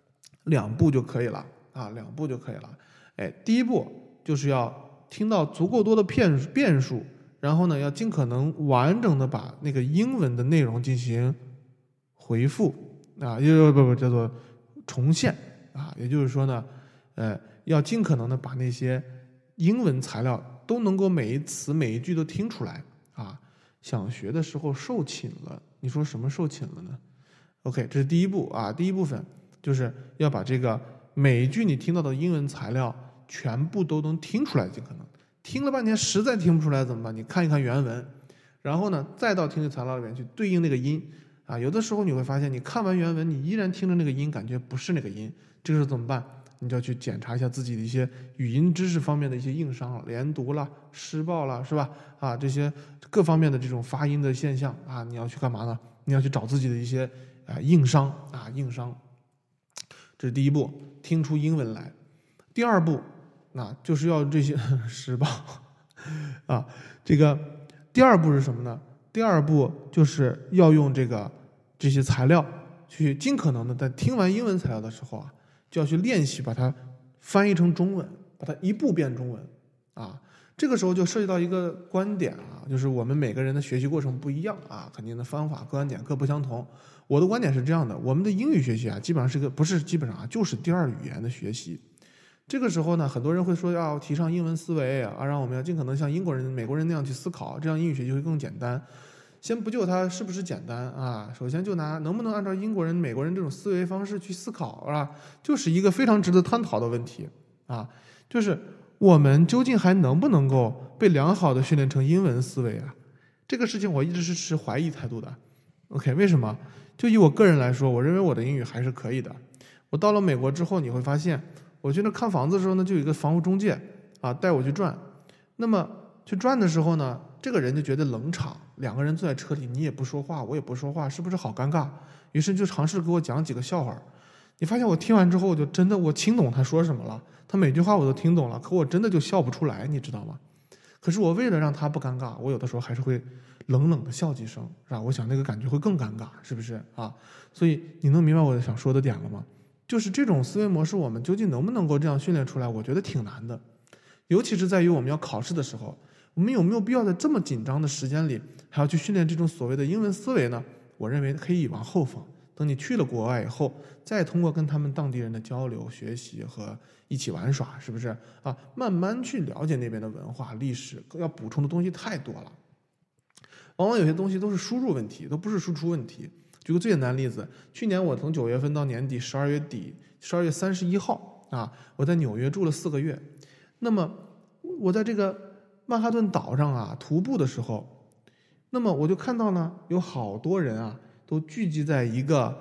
，2步就可以了2步就可以了。第一步就是要听到足够多的变数，然后呢要尽可能完整的把那个英文的内容进行回复不叫做重现也就是说呢要尽可能的把那些英文材料都能够每一词每一句都听出来想学的时候受寝了，你说什么受寝了呢？ OK， 这是第一步第一部分就是要把这个每一句你听到的英文材料全部都能听出来，尽可能听了半天实在听不出来怎么办？你看一看原文，然后呢再到听力材料里面去对应那个音有的时候你会发现你看完原文你依然听着那个音感觉不是那个音，这个时候怎么办？你就要去检查一下自己的一些语音知识方面的一些硬伤了，连读了失爆了是吧这些各方面的这种发音的现象你要去干嘛呢？你要去找自己的一些硬伤硬伤。这是第一步，听出英文来。第二步就是要这些失爆这个第二步是什么呢？第二步就是要用这些材料去尽可能的在听完英文材料的时候就要去练习把它翻译成中文，把它一步变中文这个时候就涉及到一个观点就是我们每个人的学习过程不一样肯定的方法观点各不相同。我的观点是这样的，我们的英语学习基本上是不是基本上就是第二语言的学习。这个时候呢，很多人会说要提倡英文思维让我们要尽可能像英国人美国人那样去思考，这样英语学习会更简单。先不就它是不是简单首先就拿能不能按照英国人美国人这种思维方式去思考就是一个非常值得探讨的问题就是我们究竟还能不能够被良好的训练成英文思维这个事情我一直是持怀疑态度的。 OK， 为什么？就以我个人来说，我认为我的英语还是可以的。我到了美国之后，你会发现我去那看房子的时候呢，就有一个房屋中介带我去转。那么去转的时候呢，这个人就觉得冷场，两个人坐在车里，你也不说话，我也不说话，是不是好尴尬？于是就尝试给我讲几个笑话。你发现我听完之后，我就真的我听懂他说什么了，他每句话我都听懂了，可我真的就笑不出来，你知道吗？可是我为了让他不尴尬，我有的时候还是会冷冷的笑几声，是吧？我想那个感觉会更尴尬，是不是所以你能明白我想说的点了吗？就是这种思维模式，我们究竟能不能够这样训练出来？我觉得挺难的，尤其是在于我们要考试的时候，我们有没有必要在这么紧张的时间里，还要去训练这种所谓的英文思维呢？我认为可以往后放，等你去了国外以后，再通过跟他们当地人的交流、学习和一起玩耍，是不是慢慢去了解那边的文化、历史，要补充的东西太多了。往往有些东西都是输入问题，都不是输出问题。举个最简单的例子，去年我从9月份到年底12月底，12月31号我在纽约住了4个月。那么我在这个曼哈顿岛上徒步的时候，那么我就看到呢，有好多人都聚集在一个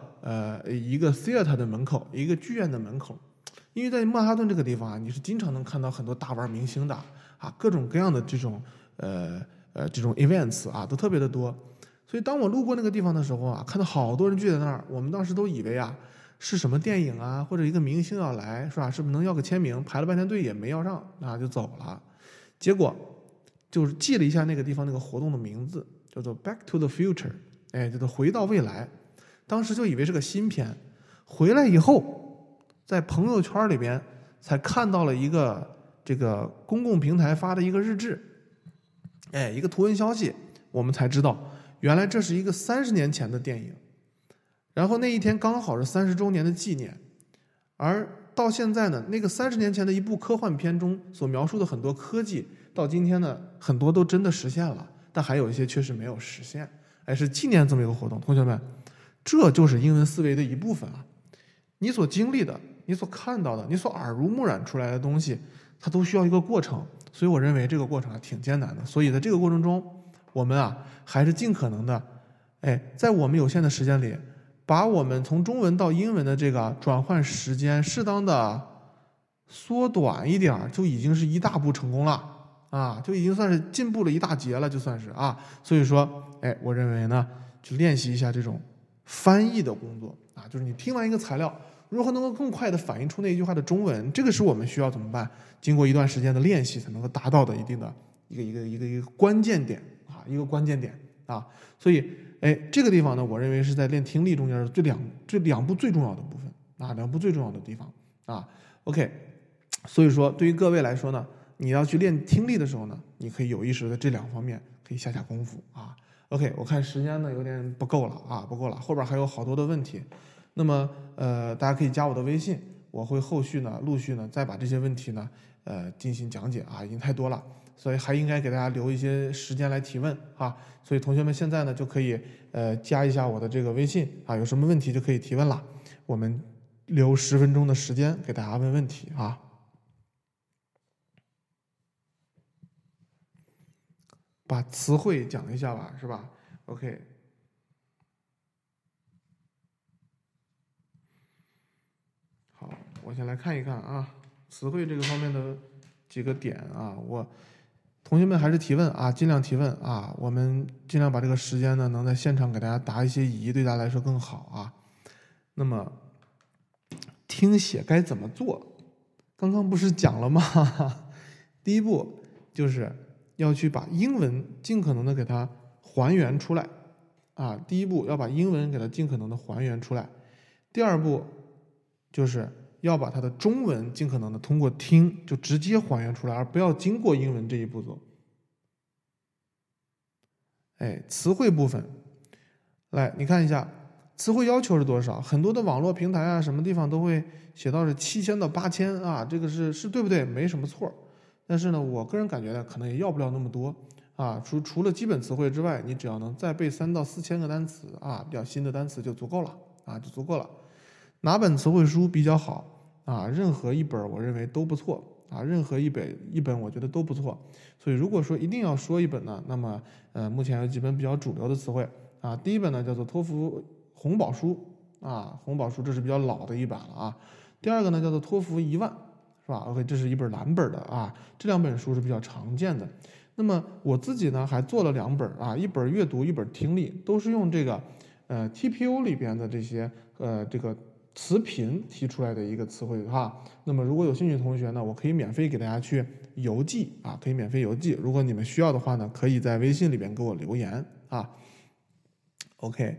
theater 的门口，一个剧院的门口。因为在曼哈顿这个地方你是经常能看到很多大腕明星的各种各样的这种events 都特别的多。所以当我路过那个地方的时候看到好多人聚在那儿，我们当时都以为是什么电影或者一个明星要来，是吧？是不是能要个签名？排了半天队也没要上就走了。结果就是记了一下那个地方那个活动的名字，叫做 Back to the Future， 叫做回到未来。当时就以为是个新片，回来以后在朋友圈里边才看到了一个这个公共平台发的一个日志，一个图文消息，我们才知道原来这是一个30年前的电影，然后那一天刚好是30周年的纪念。而到现在呢，那个30年前的一部科幻片中所描述的很多科技，到今天呢很多都真的实现了，但还有一些确实没有实现，是纪念这么一个活动。同学们，这就是英文思维的一部分你所经历的，你所看到的，你所耳濡目染出来的东西，它都需要一个过程。所以我认为这个过程挺艰难的。所以在这个过程中，我们还是尽可能的在我们有限的时间里， 把我们从中文到英文的这个转换时间适当的缩短一点，就已经是一大步成功了啊，就已经算是进步了一大截了，就算是啊。所以说，我认为呢，去练习一下这种翻译的工作啊，就是你听完一个材料，如何能够更快的反映出那一句话的中文，这个是我们需要怎么办？经过一段时间的练习才能够达到的一定的一个关键点啊，一个关键点啊。所以，这个地方呢，我认为是在练听力中间这两步最重要的部分啊，两步最重要的地方啊。OK， 所以说对于各位来说呢，你要去练听力的时候呢，你可以有意识的这两方面可以下功夫啊。OK， 我看时间呢有点不够了啊，不够了，后边还有好多的问题。那么大家可以加我的微信，我会后续呢陆续呢再把这些问题呢进行讲解啊，已经太多了，所以还应该给大家留一些时间来提问啊。所以同学们现在呢就可以加一下我的这个微信啊，有什么问题就可以提问了。我们留10分钟的时间给大家问问题啊。把词汇讲一下吧，是吧 ？OK。好，我先来看一看啊，词汇这个方面的几个点啊，同学们还是提问啊，尽量提问啊，我们尽量把这个时间呢，能在现场给大家答一些疑，对大家来说更好啊。那么听写该怎么做？刚刚不是讲了吗？第一步就是要去把英文尽可能的给它还原出来啊，第一步要把英文给它尽可能的还原出来。第二步就是要把它的中文尽可能的通过听就直接还原出来，而不要经过英文这一步骤。词汇部分，来你看一下词汇要求是多少？很多的网络平台啊，什么地方都会写到是7000到8000啊，这个是对不对？没什么错。但是呢，我个人感觉呢，可能也要不了那么多啊。除了基本词汇之外，你只要能再背3到4000个单词啊，比较新的单词就足够了啊，就足够了。哪本词汇书比较好啊？任何一本我认为都不错啊，任何一本我觉得都不错。所以如果说一定要说一本呢，那么目前有几本比较主流的词汇啊。第一本呢叫做托福红宝书啊，红宝书这是比较老的一版了啊。第二个呢叫做托福10000，是吧 ？OK， 这是一本蓝本的啊，这2本书是比较常见的。那么我自己呢还做了2本啊，一本阅读，一本听力，都是用这个TPO 里边的这些这个词频提出来的一个词汇哈。那么如果有兴趣的同学呢，我可以免费给大家去邮寄啊，可以免费邮寄。如果你们需要的话呢，可以在微信里边给我留言啊。OK，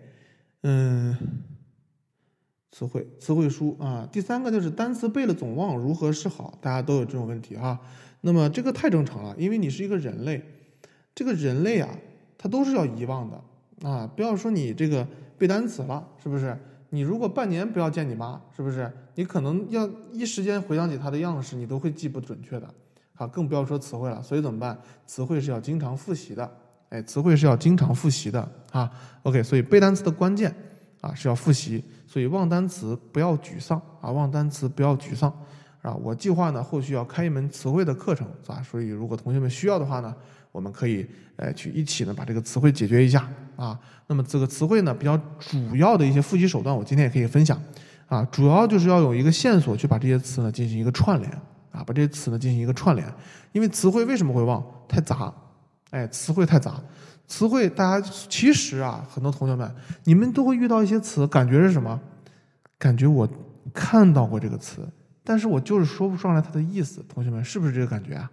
词汇书啊。第3个就是单词背了总忘，如何是好？大家都有这种问题哈。那么这个太正常了，因为你是一个人类，这个人类啊，他都是要遗忘的啊。不要说你这个背单词了，是不是？你如果半年不要见你妈，是不是？你可能要一时间回想起她的样式，你都会记不准确的，啊，更不要说词汇了。所以怎么办？词汇是要经常复习的，词汇是要经常复习的啊。OK， 所以背单词的关键啊是要复习，所以忘单词不要沮丧啊，忘单词不要沮丧啊。我计划呢后续要开一门词汇的课程啊，所以如果同学们需要的话呢，我们可以去一起呢把这个词汇解决一下啊。那么这个词汇呢比较主要的一些复习手段，我今天也可以分享啊。主要就是要有一个线索去把这些词呢进行一个串联啊，把这些词呢进行一个串联。因为词汇为什么会忘？太杂，词汇太杂。词汇大家其实啊，很多同学们你们都会遇到一些词，感觉是什么？感觉我看到过这个词，但是我就是说不上来它的意思。同学们是不是这个感觉啊？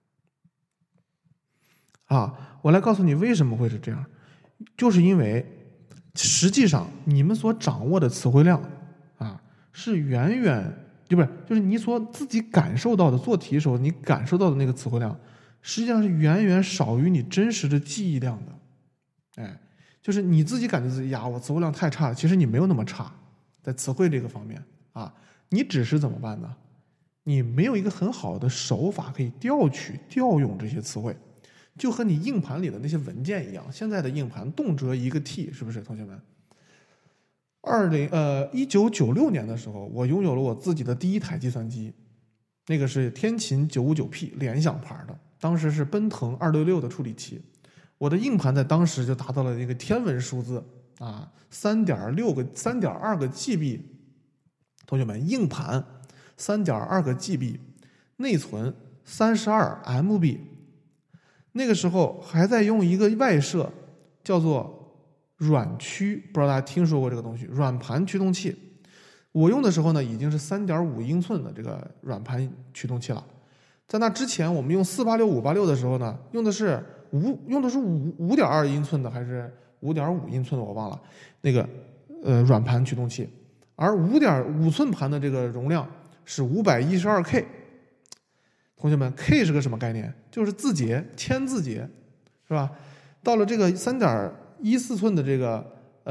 啊，我来告诉你为什么会是这样，就是因为实际上你们所掌握的词汇量啊，是远远就是你所自己感受到的，做题的时候你感受到的那个词汇量，实际上是远远少于你真实的记忆量的。就是你自己感觉自己呀，我词汇量太差了，其实你没有那么差，在词汇这个方面啊，你只是怎么办呢？你没有一个很好的手法可以调用这些词汇。就和你硬盘里的那些文件一样，现在的硬盘动辄1个 T， 是不是同学们？1996年的时候，我拥有了我自己的第一台计算机，那个是天琴 959P 联想牌的，当时是奔腾266的处理器。我的硬盘在当时就达到了一个天文数字啊，3.2个 GB， 同学们，硬盘3.2个 GB， 内存32 MB， 那个时候还在用一个外设叫做软驱，不知道大家听说过这个东西，软盘驱动器。我用的时候呢，已经是3.5英寸的这个软盘驱动器了。在那之前，我们用486、586的时候呢，用的是5.2英寸的还是5.5英寸的，我忘了那个软盘驱动器。而5.5寸盘的这个容量是512K。同学们 ，K 是个什么概念？就是字节，千字节，是吧？到了这个3.14寸的这个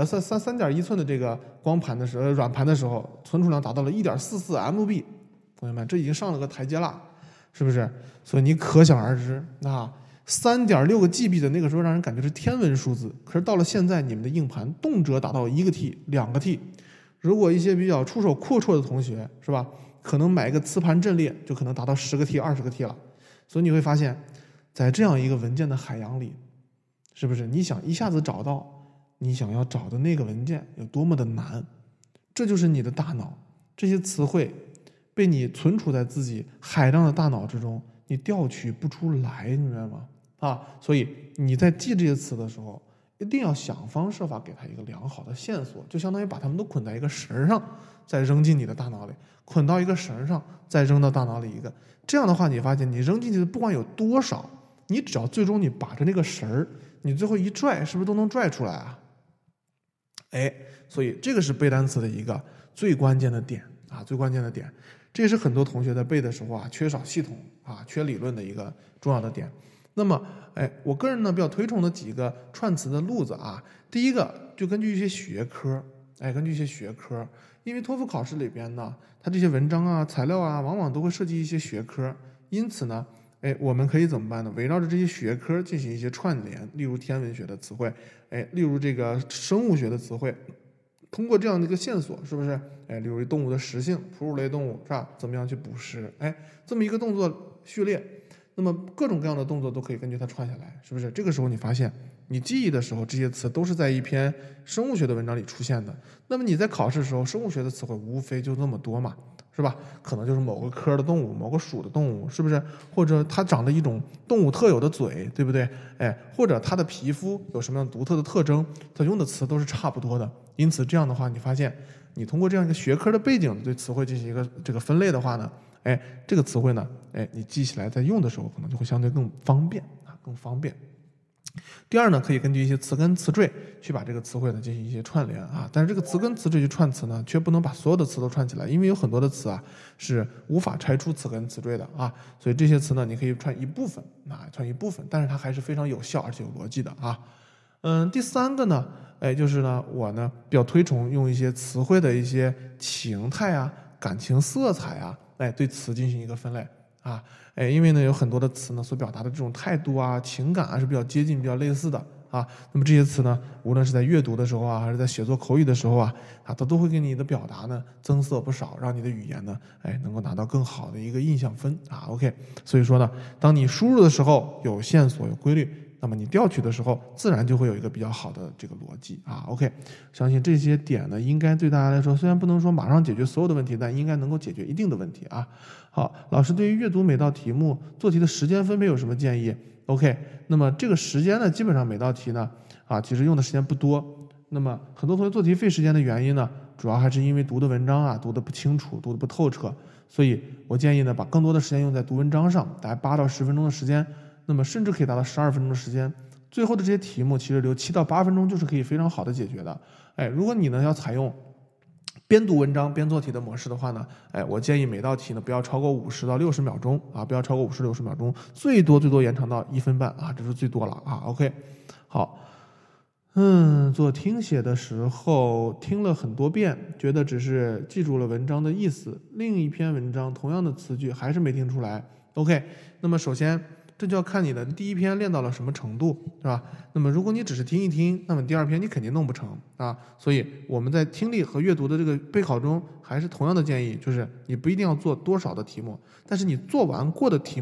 3.1寸的这个光盘的时候，软盘的时候，存储量达到了1.44 MB。同学们，这已经上了个台阶了，是不是？所以你可想而知啊，3.6个 GB 的那个时候让人感觉是天文数字。可是到了现在，你们的硬盘动辄达到1个 T、2个 T。如果一些比较出手阔绰的同学，是吧？可能买一个磁盘阵列就可能达到10个 T、20个 T 了。所以你会发现，在这样一个文件的海洋里，是不是你想一下子找到你想要找的那个文件有多么的难？这就是你的大脑，这些词汇被你存储在自己海量的大脑之中，你调取不出来，你明白吗？啊，所以你在记这些词的时候，一定要想方设法给它一个良好的线索，就相当于把它们都捆在一个绳上，再扔进你的大脑里，捆到一个绳上，再扔到大脑里一个。这样的话，你发现你扔进去的不管有多少，你只要最终你把着那个绳儿，你最后一拽，是不是都能拽出来啊？哎，所以这个是背单词的一个最关键的点啊，最关键的点。这也是很多同学在背的时候啊，缺少系统啊，缺理论的一个重要的点。那么，我个人呢比较推崇的几个串词的路子啊，第一个就根据一些学科，因为托福考试里边呢，它这些文章啊、材料啊，往往都会涉及一些学科，因此呢，我们可以怎么办呢？围绕着这些学科进行一些串联，例如天文学的词汇，例如这个生物学的词汇，通过这样的一个线索，是不是？例如动物的食性，哺乳类动物是吧？怎么样去捕食？这么一个动作序列。那么各种各样的动作都可以根据它串下来，是不是？这个时候你发现，你记忆的时候，这些词都是在一篇生物学的文章里出现的。那么你在考试的时候，生物学的词汇无非就那么多嘛，是吧？可能就是某个科的动物，某个属的动物，是不是？或者它长了一种动物特有的嘴，对不对？或者它的皮肤有什么样独特的特征，它用的词都是差不多的。因此这样的话，你发现你通过这样一个学科的背景对词汇进行一个这个分类的话呢，这个词汇呢，你记起来在用的时候可能就会相对更方便啊，更方便。第二呢，可以根据一些词根词缀去把这个词汇呢进行一些串联啊，但是这个词根词缀去串词呢，却不能把所有的词都串起来，因为有很多的词啊是无法拆出词根词缀的啊，所以这些词呢，你可以串一部分啊，串一部分，但是它还是非常有效而且有逻辑的啊。第三个呢，就是呢，我呢比较推崇用一些词汇的一些情态啊、感情色彩啊，对词进行一个分类啊，因为呢有很多的词呢所表达的这种态度啊、情感啊是比较接近、比较类似的啊。那么这些词呢，无论是在阅读的时候啊，还是在写作口语的时候啊，它都会给你的表达呢增色不少，让你的语言呢，能够拿到更好的一个印象分啊。OK， 所以说呢，当你输入的时候有线索、有规律。那么你调取的时候，自然就会有一个比较好的这个逻辑啊。OK， 相信这些点呢，应该对大家来说，虽然不能说马上解决所有的问题，但应该能够解决一定的问题啊。好，老师对于阅读每道题目做题的时间分配有什么建议 ？OK， 那么这个时间呢，基本上每道题呢，其实用的时间不多。那么很多同学做题费时间的原因呢，主要还是因为读的文章啊，读的不清楚，读的不透彻。所以我建议呢，把更多的时间用在读文章上，大概8到10分钟的时间。那么甚至可以达到12分钟的时间，最后的这些题目其实留7到8分钟就是可以非常好的解决的。如果你呢要采用边读文章边做题的模式的话呢，我建议每道题呢不要超过50到60秒钟啊，不要超过50、60秒钟，最多延长到1分半啊，这是最多了啊。OK， 好，做听写的时候听了很多遍，觉得只是记住了文章的意思，另一篇文章同样的词句还是没听出来。OK， 那么首先。这就要看你的第一篇练到了什么程度，是吧？那么如果你只是听一听，那么第二篇你肯定弄不成啊。所以我们在听力和阅读的这个备考中，还是同样的建议，就是你不一定要做多少的题目，但是你做完过的题目，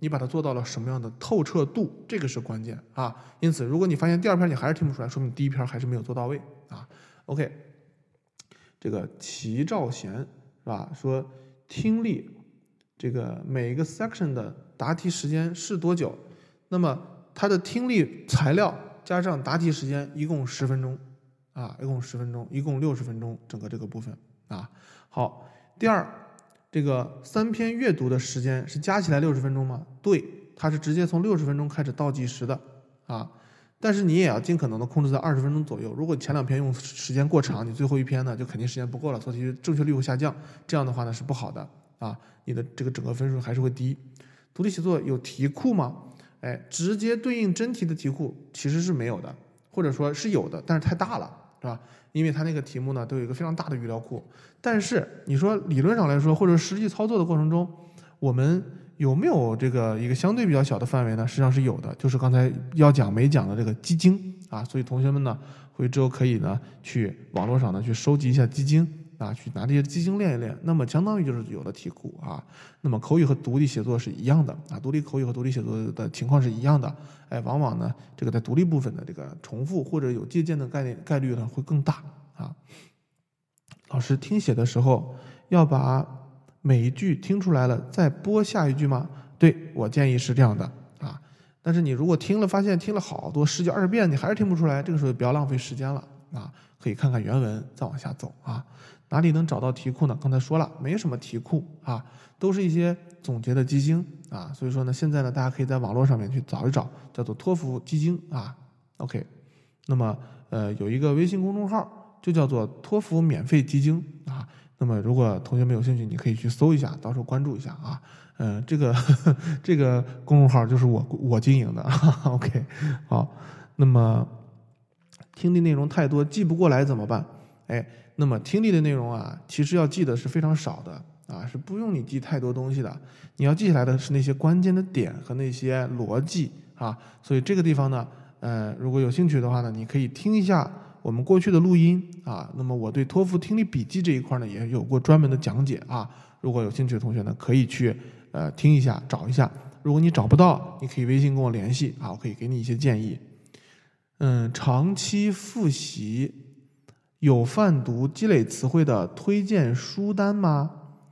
你把它做到了什么样的透彻度，这个是关键啊。因此，如果你发现第二篇你还是听不出来，说明第一篇还是没有做到位啊。OK， 这个齐兆贤是吧？说听力这个每一个 section 的答题时间是多久？那么它的听力材料加上答题时间一共10分钟啊，一共10分钟，一共60分钟，整个这个部分啊。好，第二，这个3篇阅读的时间是加起来60分钟吗？对，它是直接从60分钟开始倒计时的啊。但是你也要尽可能的控制在20分钟左右。如果前2篇用时间过长，你最后一篇呢就肯定时间不够了，做题正确率会下降，这样的话呢是不好的啊，你的这个整个分数还是会低。独立写作有题库吗？直接对应真题的题库其实是没有的，或者说是有的，但是太大了，是吧？因为它那个题目呢都有一个非常大的语料库。但是你说理论上来说，或者实际操作的过程中，我们有没有这个一个相对比较小的范围呢？实际上是有的，就是刚才要讲没讲的这个基金啊。所以同学们呢，回之后可以呢去网络上呢去收集一下基金啊，去拿这些基金练一练。那么相当于就是有了题库啊。那么口语和独立写作是一样的啊，独立口语和独立写作的情况是一样的。往往呢这个在独立部分的这个重复或者有借鉴的概率呢会更大啊。老师听写的时候要把每一句听出来了再播下一句吗？对，我建议是这样的啊。但是你如果听了发现听了好多10几20遍你还是听不出来，这个时候不要浪费时间了啊，可以看看原文再往下走啊。哪里能找到题库呢？刚才说了，没什么题库啊，都是一些总结的基金啊。所以说呢，现在呢，大家可以在网络上面去找一找，叫做托福基金啊。OK， 那么有一个微信公众号就叫做托福免费基金啊。那么如果同学们有兴趣，你可以去搜一下，到时候关注一下啊。这个这个公众号就是我经营的OK， 好，那么听力内容太多记不过来怎么办？那么听力的内容啊，其实要记得是非常少的啊，是不用你记太多东西的。你要记下来的是那些关键的点和那些逻辑啊。所以这个地方呢，如果有兴趣的话呢，你可以听一下我们过去的录音啊。那么我对托福听力笔记这一块呢，也有过专门的讲解啊。如果有兴趣的同学呢，可以去听一下，找一下。如果你找不到，你可以微信跟我联系啊，我可以给你一些建议。长期复习有泛读积累词汇的推荐书单吗？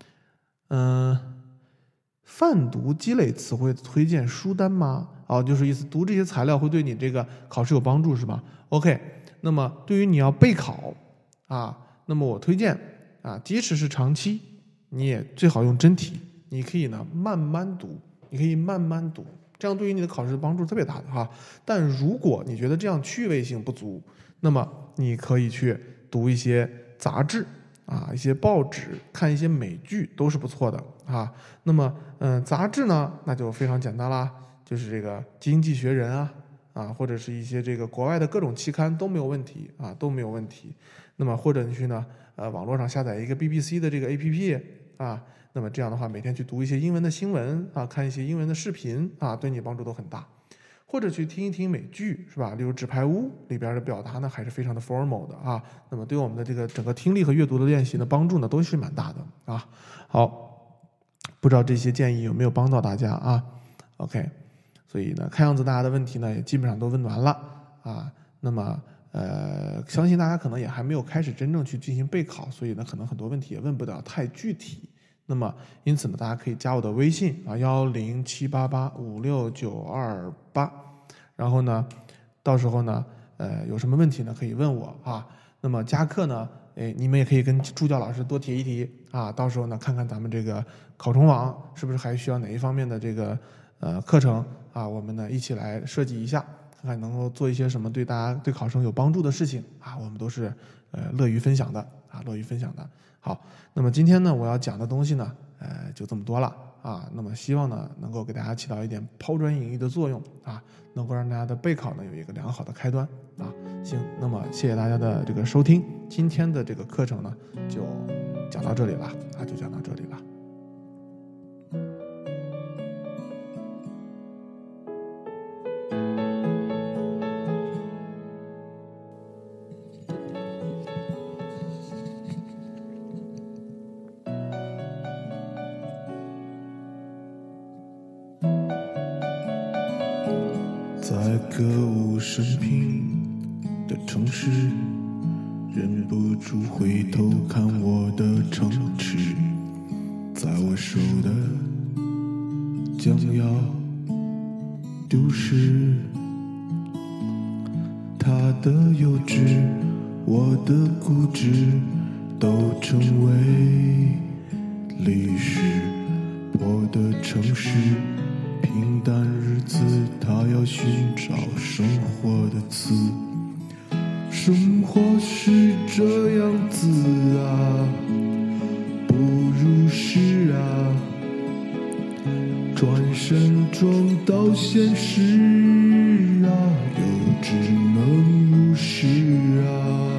泛读积累词汇的推荐书单吗？就是意思读这些材料会对你这个考试有帮助是吧 ？OK， 那么对于你要备考啊，那么我推荐啊，即使是长期，你也最好用真题，你可以呢慢慢读，这样对于你的考试帮助特别大的哈。但如果你觉得这样趣味性不足，那么你可以去读一些杂志啊，一些报纸，看一些美剧都是不错的啊。那么杂志呢，那就非常简单啦，就是这个《经济学人》或者是一些这个国外的各种期刊都没有问题啊，都没有问题。那么或者你去呢网络上下载一个 BBC 的这个 APP 啊。那么这样的话，每天去读一些英文的新闻啊，看一些英文的视频啊，对你帮助都很大。或者去听一听美剧，是吧？例如《纸牌屋》里边的表达呢，还是非常的 formal 的啊。那么对我们的这个整个听力和阅读的练习呢，帮助呢都是蛮大的啊。好，不知道这些建议有没有帮到大家啊 ？OK， 所以呢，看样子大家的问题呢也基本上都问完了啊。那么相信大家可能也还没有开始真正去进行备考，所以呢，可能很多问题也问不了太具体。那么因此呢，大家可以加我的微信啊，10788569928，然后呢，到时候呢，有什么问题呢可以问我啊。那么加课呢，你们也可以跟助教老师多提一提啊。到时候呢，看看咱们这个考虫网是不是还需要哪一方面的这个课程啊，我们呢一起来设计一下，看看能够做一些什么对大家对考生有帮助的事情啊。我们都是乐于分享的啊，乐于分享的。好，那么今天呢，我要讲的东西呢，就这么多了啊。那么希望呢，能够给大家起到一点抛砖引玉的作用啊，能够让大家的备考呢有一个良好的开端啊。行，那么谢谢大家的这个收听，今天的这个课程呢就讲到这里了啊，就讲到这里了。 在歌舞升平的城市，忍不住回头看我的城池，在我手的将要丢失。他的幼稚，我的固执，都成为历史。破的城市，平淡日子，他要寻找生活的词。生活是这样子啊，不如是啊，转身撞到现实啊，又只能如是啊，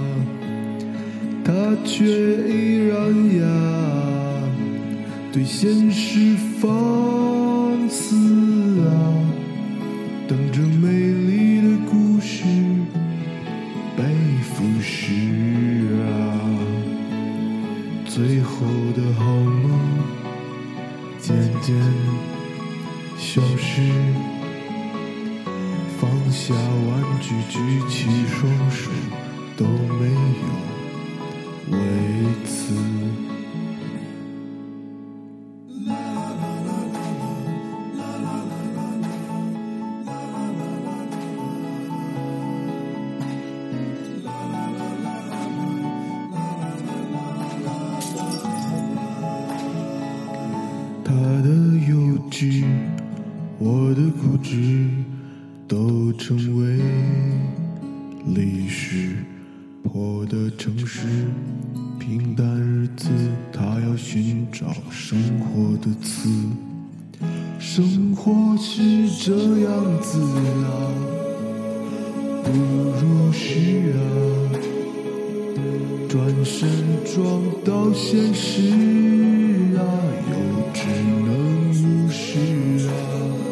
他却依然呀，对现实放肆啊，等着美丽的故事被腐蚀啊，最后的好梦渐渐消失，放下玩具，举起双手，都没有为此。他的幼稚，我的固执，都成为历史。破的城市，平淡日子，他要寻找生活的词。生活是这样子啊，不如是啊，转身撞到现实啊，又只能如是啊，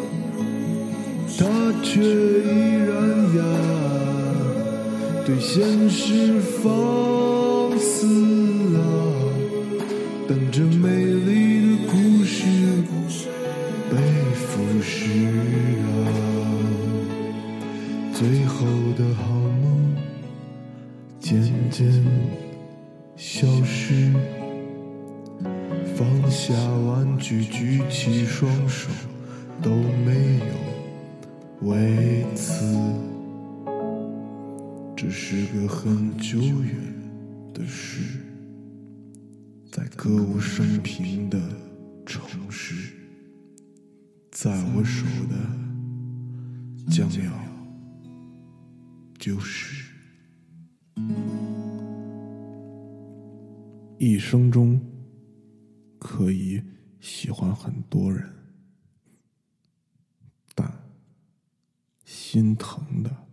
他却依然呀，对现实放肆啊，等着美丽的故事被腐蚀啊，最后的好梦渐渐消失，放下玩具，举起双手，都没有为此。这是个很久远的事，在歌舞升平的城市，在我手的将要丢失。一生中可以喜欢很多人，但心疼的